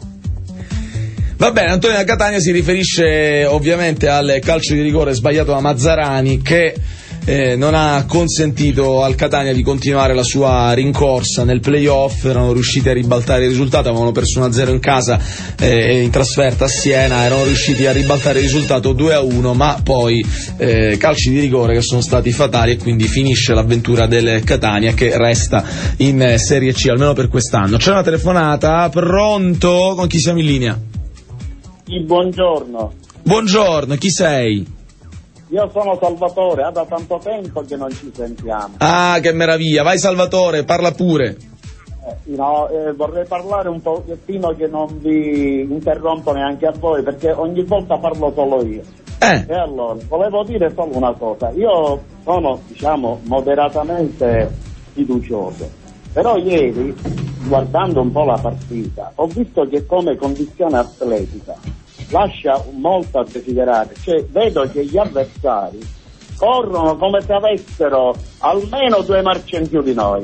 Va bene, Antonio da Catania si riferisce ovviamente al calcio di rigore sbagliato da Mazzarani, che non ha consentito al Catania di continuare la sua rincorsa nel playoff. Erano riusciti a ribaltare il risultato, avevano perso 1-0 in casa e in trasferta a Siena, erano riusciti a ribaltare il risultato 2-1, ma poi calci di rigore che sono stati fatali, e quindi finisce l'avventura del Catania che resta in Serie C almeno per quest'anno. C'è una telefonata, pronto? Con chi siamo in linea? Sì, buongiorno. Buongiorno, chi sei? Io sono Salvatore, da tanto tempo che non ci sentiamo. Ah, che meraviglia, vai Salvatore, parla pure. Vorrei parlare un pochettino, che non vi interrompo neanche a voi, perché ogni volta parlo solo io. E allora, volevo dire solo una cosa. Io sono, moderatamente fiducioso, però ieri, guardando un po' la partita, ho visto che come condizione atletica lascia molto a desiderare, cioè vedo che gli avversari corrono come se avessero almeno 2 marce in più di noi,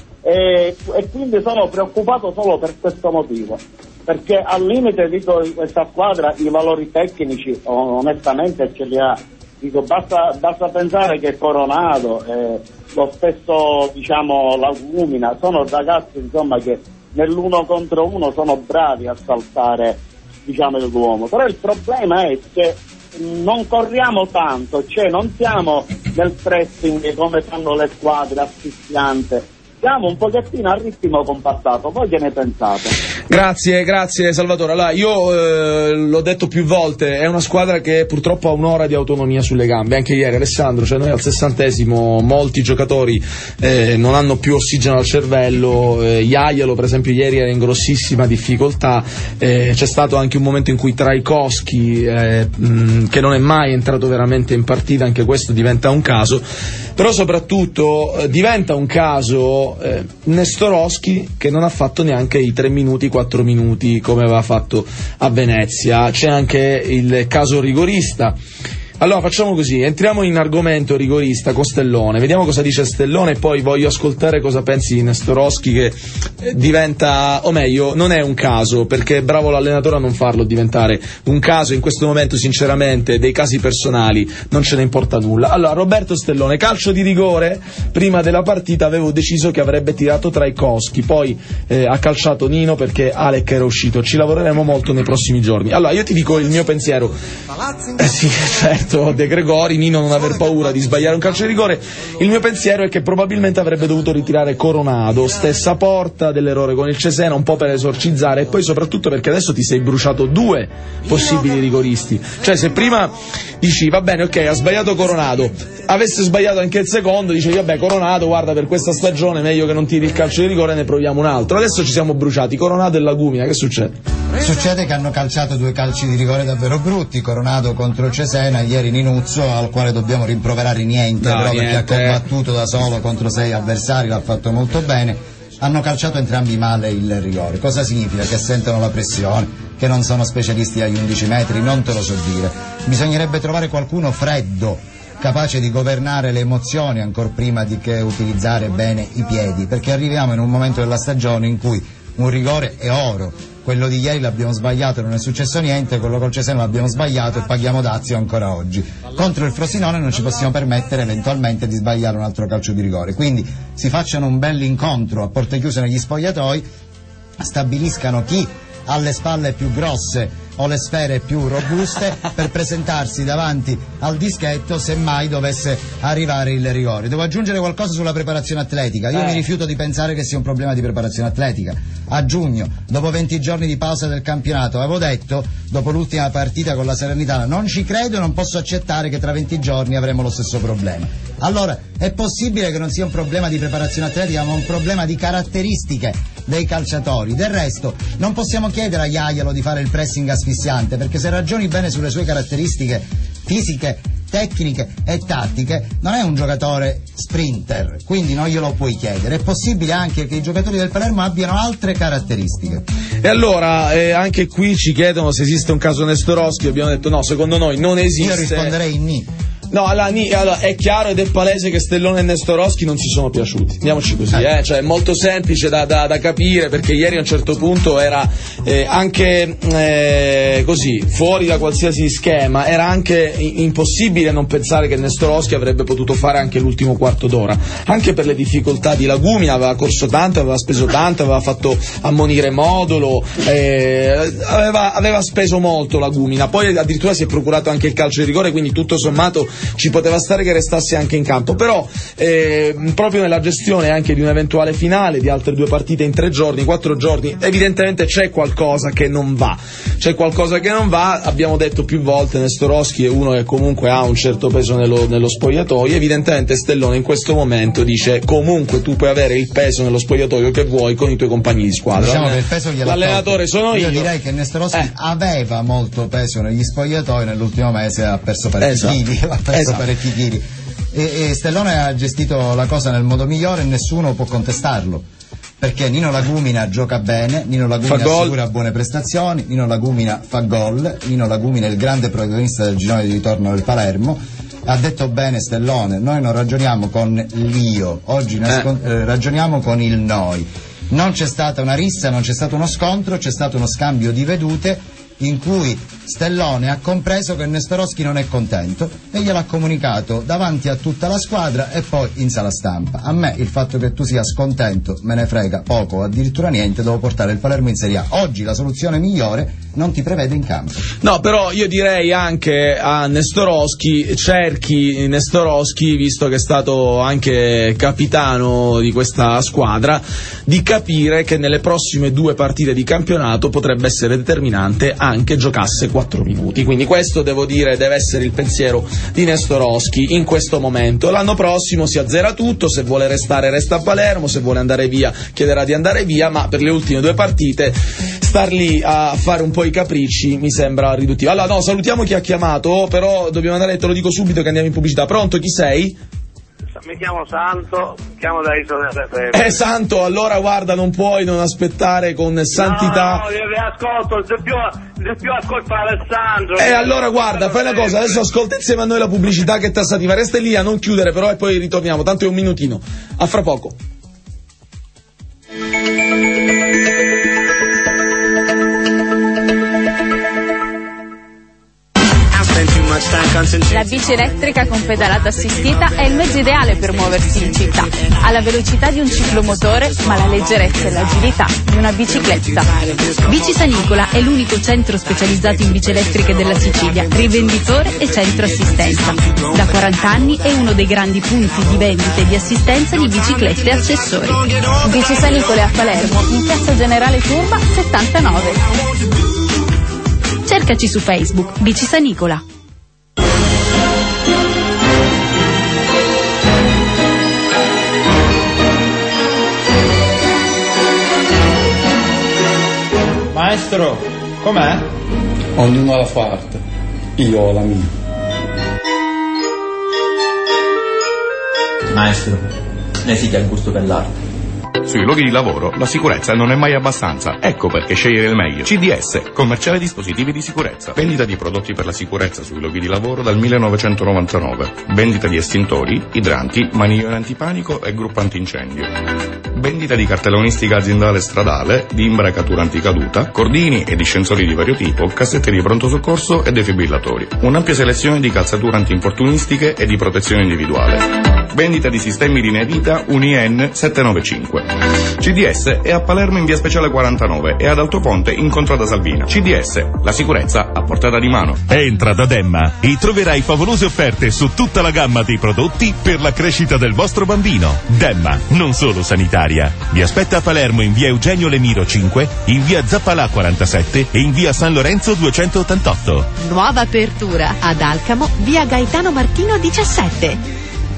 e quindi sono preoccupato solo per questo motivo, perché al limite dico questa squadra i valori tecnici onestamente ce li ha, dico basta pensare che Coronado lo stesso Lagumina sono ragazzi che nell'1 contro 1 sono bravi a saltare l'uomo, però il problema è che non corriamo tanto, cioè non siamo nel pressing come fanno le squadre asfissiante, siamo un pochettino a ritmo compattato. Voi che ne pensate? Grazie Salvatore. Allora, io l'ho detto più volte, è una squadra che purtroppo ha un'ora di autonomia sulle gambe. Anche ieri Alessandro, noi al 60esimo molti giocatori non hanno più ossigeno al cervello. Iaialo per esempio ieri era in grossissima difficoltà, c'è stato anche un momento in cui Trajkovski che non è mai entrato veramente in partita, anche questo diventa un caso, però soprattutto diventa un caso Nestorowski, che non ha fatto neanche i 3 minuti, 4 minuti come aveva fatto a Venezia. C'è anche il caso rigorista. Allora facciamo così, entriamo in argomento rigorista con Stellone, vediamo cosa dice Stellone e poi voglio ascoltare cosa pensi di Nestorowski, che diventa, o meglio non è un caso, perché è bravo l'allenatore a non farlo diventare un caso. In questo momento sinceramente dei casi personali non ce ne importa nulla. Allora, Roberto Stellone, calcio di rigore, prima della partita avevo deciso che avrebbe tirato Trajkovski, poi ha calciato Nino perché Alec era uscito, ci lavoreremo molto nei prossimi giorni. Allora io ti dico il mio pensiero. Sì, certo. detto De Gregori, Nino non aver paura di sbagliare un calcio di rigore. Il mio pensiero è che probabilmente avrebbe dovuto ritirare Coronado, stessa porta dell'errore con il Cesena, un po' per esorcizzare, e poi soprattutto perché adesso ti sei bruciato 2 possibili rigoristi. Cioè, se prima dici va bene, ok, ha sbagliato Coronado, avesse sbagliato anche il secondo, dicevi vabbè, Coronado, guarda, per questa stagione meglio che non tiri il calcio di rigore, ne proviamo un altro. Adesso ci siamo bruciati Coronado e Lagumina, che succede? Succede che hanno calciato 2 calci di rigore davvero brutti, Coronado contro Cesena, ieri Ninuzzo, al quale dobbiamo rimproverare niente, però perché ha combattuto da solo contro 6 avversari, l'ha fatto molto bene. Hanno calciato entrambi male il rigore. Cosa significa? Che sentono la pressione, che non sono specialisti agli 11 metri, non te lo so dire. Bisognerebbe trovare qualcuno freddo, capace di governare le emozioni ancor prima di che utilizzare bene i piedi, perché arriviamo in un momento della stagione in cui un rigore è oro. Quello di ieri l'abbiamo sbagliato e non è successo niente, quello col Cesena l'abbiamo sbagliato e paghiamo dazio ancora oggi. Contro il Frosinone non ci possiamo permettere eventualmente di sbagliare un altro calcio di rigore, quindi si facciano un bel incontro a porte chiuse negli spogliatoi, stabiliscano chi ha le spalle più grosse o le sfere più robuste per presentarsi davanti al dischetto se mai dovesse arrivare il rigore. Devo aggiungere qualcosa sulla preparazione atletica. Io mi rifiuto di pensare che sia un problema di preparazione atletica. A giugno, dopo 20 giorni di pausa del campionato, avevo detto, dopo l'ultima partita con la Salernitana, non ci credo e non posso accettare che tra 20 giorni avremo lo stesso problema. Allora, è possibile che non sia un problema di preparazione atletica, ma un problema di caratteristiche dei calciatori. Del resto, non possiamo chiedere a Jaialo di fare il pressing asfissiante, perché se ragioni bene sulle sue caratteristiche fisiche, tecniche e tattiche, non è un giocatore sprinter, quindi non glielo puoi chiedere. È possibile anche che i giocatori del Palermo abbiano altre caratteristiche. E allora, anche qui ci chiedono se esiste un caso Nestorowski, abbiamo detto no, secondo noi non esiste. Io risponderei ni. No, allora, è chiaro ed è palese che Stellone e Nestorowski non si sono piaciuti, andiamoci così, cioè è molto semplice da capire, perché ieri a un certo punto era anche così, fuori da qualsiasi schema, era anche impossibile non pensare che Nestorowski avrebbe potuto fare anche l'ultimo quarto d'ora, anche per le difficoltà di Lagumina, aveva corso tanto, aveva speso tanto, aveva fatto ammonire Modulo, aveva speso molto Lagumina, poi addirittura si è procurato anche il calcio di rigore, quindi tutto sommato ci poteva stare che restasse anche in campo, però proprio nella gestione anche di un eventuale finale di altre 2 partite in 3 giorni, 4 giorni, evidentemente c'è qualcosa che non va, abbiamo detto più volte, Nestorowski è uno che comunque ha un certo peso nello spogliatoio, evidentemente Stellone in questo momento dice comunque tu puoi avere il peso nello spogliatoio che vuoi con i tuoi compagni di squadra, diciamo che il peso l'allenatore sono io direi che Nestorowski aveva molto peso negli spogliatoi, nell'ultimo mese ha perso parecchi chili, parecchi chili. E Stellone ha gestito la cosa nel modo migliore e nessuno può contestarlo, perché Nino Lagumina gioca bene, Nino Lagumina assicura buone prestazioni, Nino Lagumina fa gol, Nino Lagumina è il grande protagonista del girone di ritorno del Palermo. Ha detto bene Stellone, noi non ragioniamo con l'io, oggi ragioniamo con il noi. Non c'è stata una rissa, non c'è stato uno scontro, c'è stato uno scambio di vedute in cui Stellone ha compreso che Nestorowski non è contento e gliel'ha comunicato davanti a tutta la squadra e poi in sala stampa. A me il fatto che tu sia scontento me ne frega poco, addirittura niente, devo portare il Palermo in Serie A. Oggi la soluzione migliore non ti prevede in campo. No, però io direi anche a Nestorowski, cerchi Nestorowski, visto che è stato anche capitano di questa squadra, di capire che nelle prossime 2 partite di campionato potrebbe essere determinante anche giocasse 4 minuti, quindi questo devo dire deve essere il pensiero di Nestorowski in questo momento. L'anno prossimo si azzera tutto, se vuole restare resta a Palermo, se vuole andare via chiederà di andare via, ma per le ultime 2 partite star lì a fare un po' i capricci mi sembra riduttivo. Allora no, salutiamo chi ha chiamato, però dobbiamo andare, te lo dico subito che andiamo in pubblicità. Pronto, chi sei? Mi chiamo Santo, chiamo da Isola del Santo, allora guarda, non puoi non aspettare con santità. No, io vi ascolto, il più ascolta Alessandro. Allora guarda, fai una cosa, adesso ascolta insieme a noi la pubblicità che è tassativa, resta lì a non chiudere però e poi ritorniamo, tanto è un minutino. A fra poco. La bici elettrica con pedalata assistita è il mezzo ideale per muoversi in città. Ha la velocità di un ciclomotore, ma la leggerezza e l'agilità di una bicicletta. Bici Sanicola è l'unico centro specializzato in bici elettriche della Sicilia, rivenditore e centro assistenza. Da 40 anni è uno dei grandi punti di vendita e di assistenza di biciclette e accessori. Bici Sanicola a Palermo, in Piazza Generale Turba 79. Cercaci su Facebook, Bici Sanicola. Maestro, com'è? Ognuno ha la sua arte, io ho la mia. Maestro, lei sì che ha il gusto per l'arte. Sui luoghi di lavoro la sicurezza non è mai abbastanza. Ecco perché scegliere il meglio. CDS, commerciale dispositivi di sicurezza. Vendita di prodotti per la sicurezza sui luoghi di lavoro dal 1999. Vendita di estintori, idranti, maniglie antipanico e gruppo antincendio. Vendita di cartellonistica aziendale stradale, di imbracatura anticaduta, cordini e discensori di vario tipo, cassette di pronto soccorso e defibrillatori. Un'ampia selezione di calzature antinfortunistiche e di protezione individuale. Vendita di sistemi linea vita UNIN 795. CDS è a Palermo in via Speciale 49 e ad Altoponte in Contrada Salvina. CDS, la sicurezza a portata di mano. Entra da Demma e troverai favolose offerte su tutta la gamma dei prodotti per la crescita del vostro bambino. Demma, non solo sanitaria. Vi aspetta a Palermo in via Eugenio Lemiro 5, in via Zappalà 47 e in via San Lorenzo 288. Nuova apertura ad Alcamo, via Gaetano Martino 17.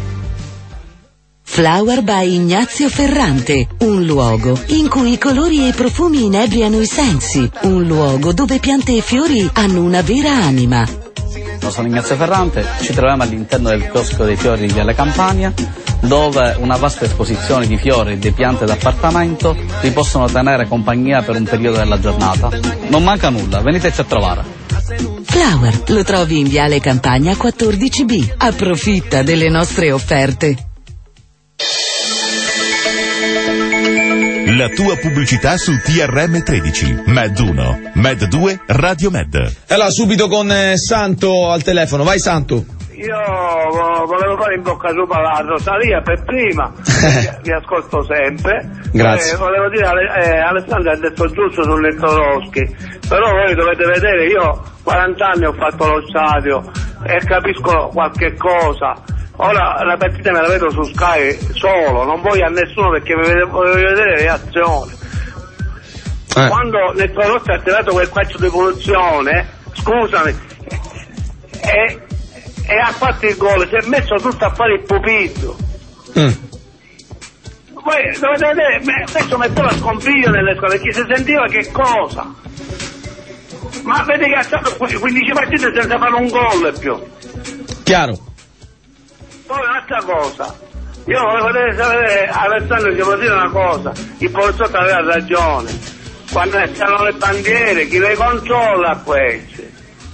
Flower by Ignazio Ferrante, un luogo in cui i colori e i profumi inebriano i sensi, un luogo dove piante e fiori hanno una vera anima. Io sono Ignazio Ferrante, ci troviamo all'interno del chiosco dei fiori di Viale Campania, dove una vasta esposizione di fiori e di piante d'appartamento vi possono tenere compagnia per un periodo della giornata. Non manca nulla, veniteci a trovare. Flower lo trovi in Viale Campania 14B. Approfitta delle nostre offerte. La tua pubblicità su TRM 13, Med 1, Med 2, Radio Med. E allora subito con Santo al telefono, vai Santo. Io volevo fare in bocca al lupo alla Rosalia per prima, vi ascolto sempre. Grazie. Volevo dire, Alessandro ha detto giusto sull'Ettoroschi, però voi dovete vedere, io 40 anni ho fatto lo stadio e capisco qualche cosa. Ora la partita me la vedo su Sky solo, non voglio a nessuno perché voglio vedere le reazioni. Quando Nettorossi ha tirato quel calcio di punizione, scusami, e ha fatto il gol, si è messo tutto a fare il pupillo. Poi dovete vedere, adesso metteva scompiglio nelle scuole, chi si sentiva che cosa? Ma vedi che ha stato 15 partite senza fare un gol più. Chiaro. Poi un'altra cosa, io volevo sapere, Alessandro, ti devo dire una cosa, il poliziotto aveva ragione, quando stanno le bandiere, chi le controlla questi?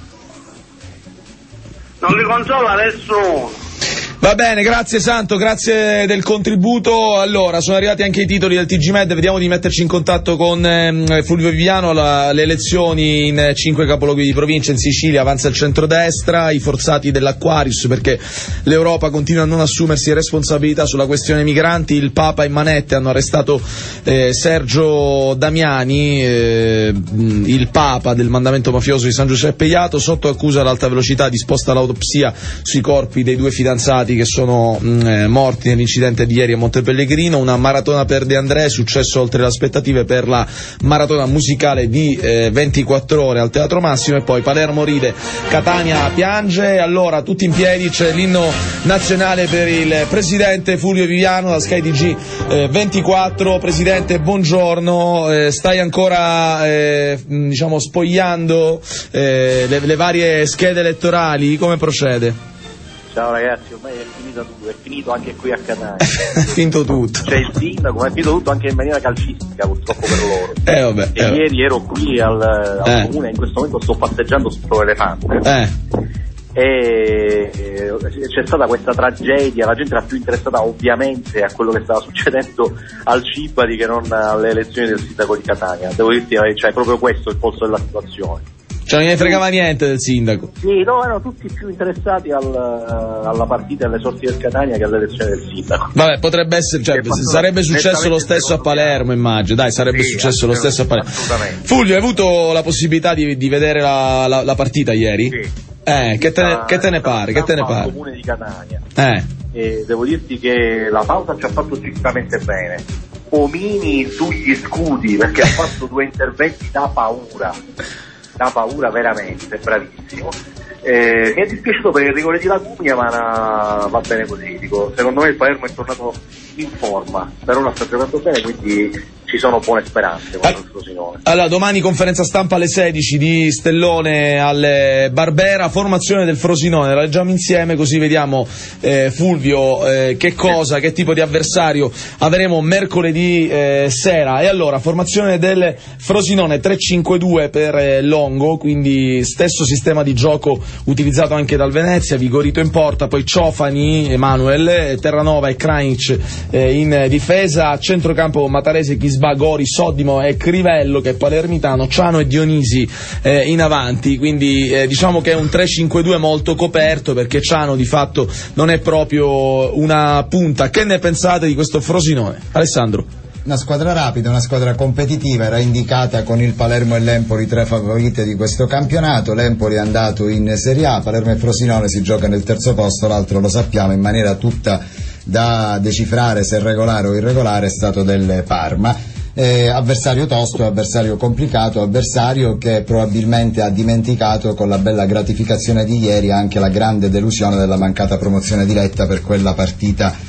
Non li controlla nessuno. Va bene, grazie Santo, grazie del contributo. Allora, sono arrivati anche i titoli del TG Med, vediamo di metterci in contatto con Fulvio Viviano. Le elezioni in 5 capoluoghi di provincia in Sicilia, avanza il centrodestra, i forzati dell'Aquarius perché l'Europa continua a non assumersi responsabilità sulla questione migranti. Il Papa e Manette hanno arrestato Sergio Damiani, il Papa del mandamento mafioso di San Giuseppe Iato, sotto accusa all'alta velocità, disposta l'autopsia sui corpi dei 2 fidanzati che sono morti nell'incidente di ieri a Montepellegrino. Una maratona per De André, successo oltre le aspettative per la maratona musicale di 24 ore al Teatro Massimo. E poi Palermo ride, Catania piange. Allora tutti in piedi, c'è l'inno nazionale per il presidente Fulvio Viviano da Sky TG 24. Presidente, buongiorno, stai ancora diciamo spogliando le varie schede elettorali, come procede? Ciao ragazzi, ormai è finito tutto, è finito anche qui a Catania. È finito tutto. C'è il sindaco, ma è finito tutto anche in maniera calcistica purtroppo per loro. Ieri ero qui al comune, in questo momento sto passeggiando sotto l'elefante. E c'è stata questa tragedia, la gente era più interessata ovviamente a quello che stava succedendo al Cibali che non alle elezioni del sindaco di Catania. Devo dirti, cioè, proprio questo è il polso della situazione. Cioè non ne fregava niente del sindaco. Sì, no, erano tutti più interessati alla partita alle sorti del Catania che all'elezione del sindaco. Vabbè, potrebbe essere, cioè, sarebbe successo lo stesso a Palermo, immagino. Dai, sarebbe successo lo stesso a Palermo. Assolutamente. Fulvio, hai avuto la possibilità di vedere la partita ieri? Sì. Che te ne pare? Che te ne pare? Il comune di Catania. E devo dirti che la pausa ci ha fatto sicuramente bene. Omini sugli scudi, perché ha fatto 2 interventi da paura veramente, bravissimo. Mi è dispiaciuto per il rigore di Lagumia, ma va bene così, dico. Secondo me il Palermo è tornato in forma, per ora sta giocando bene, quindi ci sono buone speranze con il Frosinone. Allora, domani conferenza stampa alle 16 di Stellone al Barbera, formazione del Frosinone, la leggiamo insieme così vediamo, Fulvio, che tipo di avversario avremo mercoledì sera. E allora, formazione del Frosinone 3-5-2 per Longo, quindi stesso sistema di gioco utilizzato anche dal Venezia, Vigorito in porta, poi Ciofani, Emanuel, Terranova e Krajnic in difesa, a centrocampo Matarese, Chisba, Gori, Soddimo e Crivello che è palermitano, Ciano e Dionisi in avanti, quindi diciamo che è un 3-5-2 molto coperto, perché Ciano di fatto non è proprio una punta. Che ne pensate di questo Frosinone? Alessandro? Una squadra rapida, una squadra competitiva, era indicata con il Palermo e l'Empoli 3 favorite di questo campionato. L'Empoli è andato in Serie A, Palermo e Frosinone si gioca nel terzo posto, l'altro lo sappiamo in maniera tutta da decifrare se regolare o irregolare, è stato del Parma. Avversario tosto, avversario complicato, avversario che probabilmente ha dimenticato con la bella gratificazione di ieri anche la grande delusione della mancata promozione diretta per quella partita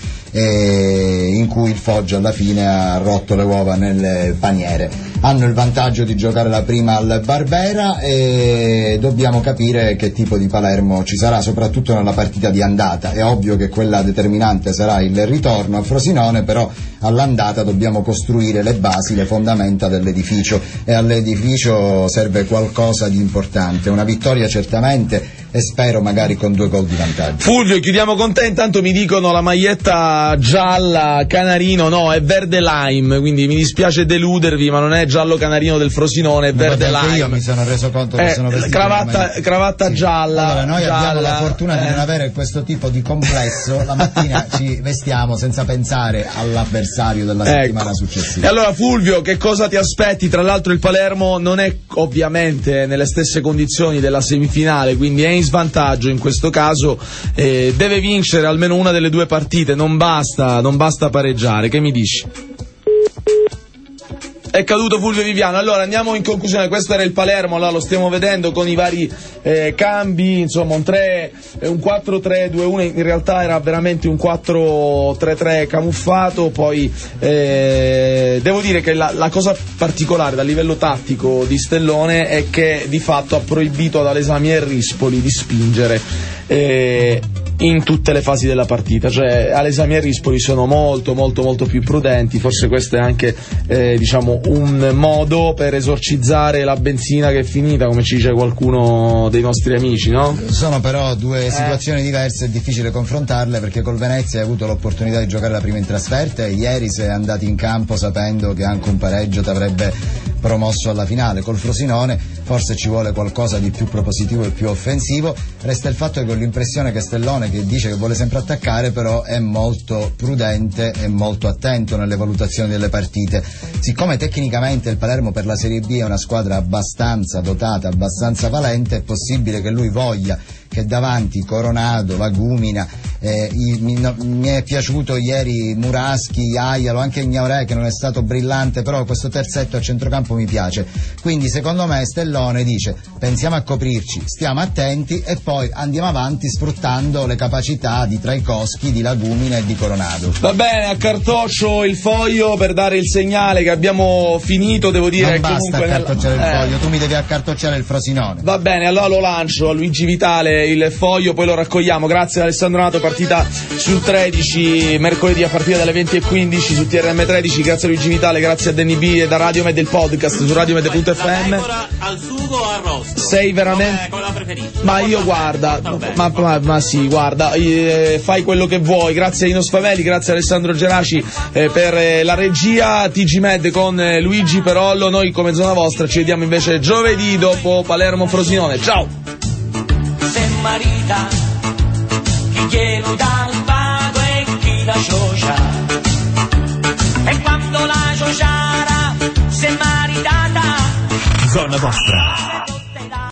in cui il Foggia alla fine ha rotto le uova nel paniere. Hanno il vantaggio di giocare la prima al Barbera e dobbiamo capire che tipo di Palermo ci sarà, soprattutto nella partita di andata. È ovvio che quella determinante sarà il ritorno a Frosinone, però all'andata dobbiamo costruire le basi, le fondamenta dell'edificio, e all'edificio serve qualcosa di importante, una vittoria certamente, e spero magari con 2 gol di vantaggio. Fulvio, chiudiamo con te. Intanto mi dicono la maglietta gialla canarino, no, è verde lime, quindi mi dispiace deludervi, ma non è giallo canarino del Frosinone, è verde lime. Io mi sono reso conto che sono vestito cravatta sì. gialla. Allora, noi gialla, abbiamo la fortuna di non avere questo tipo di complesso, la mattina ci vestiamo senza pensare all'avversario della settimana successiva. E allora Fulvio, che cosa ti aspetti? Tra l'altro il Palermo non è ovviamente nelle stesse condizioni della semifinale, quindi è in svantaggio in questo caso, deve vincere almeno una delle 2 partite, non basta pareggiare. Che mi dici? È caduto Fulvio Viviano. Allora andiamo in conclusione. Questo era il Palermo, allora lo stiamo vedendo con i vari cambi, insomma un 4-3-2-1, in realtà era veramente un 4-3-3 camuffato. Poi devo dire che la cosa particolare dal livello tattico di Stellone è che di fatto ha proibito ad Alesami e Rispoli di spingere in tutte le fasi della partita, cioè Alesami e Rispoli sono molto più prudenti. Forse questo è anche diciamo un modo per esorcizzare la benzina che è finita, come ci dice qualcuno dei nostri amici, no? Sono però 2 situazioni diverse, è difficile confrontarle, perché col Venezia hai avuto l'opportunità di giocare la prima in trasferta e ieri sei andati in campo sapendo che anche un pareggio ti avrebbe promosso alla finale. Col Frosinone forse ci vuole qualcosa di più propositivo e più offensivo. Resta il fatto che ho l'impressione che Stellone, che dice che vuole sempre attaccare, però è molto prudente e molto attento nelle valutazioni delle partite. Siccome tecnicamente il Palermo per la Serie B è una squadra abbastanza dotata, abbastanza valente, è possibile che lui voglia che davanti Coronado, Lagumina, mi è piaciuto ieri Muraschi, Aialo, anche Ignauré che non è stato brillante, però questo terzetto a centrocampo mi piace. Quindi secondo me Stellone dice pensiamo a coprirci, stiamo attenti e poi andiamo avanti sfruttando le capacità di Traikowski, di Lagumina e di Coronado. Va bene, accartoccio il foglio per dare il segnale che abbiamo finito. Devo dire non basta accartocciare il foglio, tu mi devi accartocciare il Frosinone. Va bene, allora lo lancio a Luigi Vitale il foglio, poi lo raccogliamo. Grazie Alessandro Nato per partita su 13 mercoledì a partire dalle 20:15 su TRM13. Grazie a Luigi Vitale, grazie a Danny B e da Radio Med, il podcast su radiomed.fm. Al sugo o arrosto? Sei veramente... Come la preferisci? Ma io guarda, ma sì, guarda, fai quello che vuoi. Grazie a Ino Spameli, grazie a Alessandro Geraci per la regia. TG Med con Luigi Perollo. Noi come Zona Vostra ci vediamo invece giovedì dopo Palermo Frosinone. Ciao! Se marita chi glielo dà il pago e chi la sciocia, e quando la sciociara si è maritata. Zona Vostra.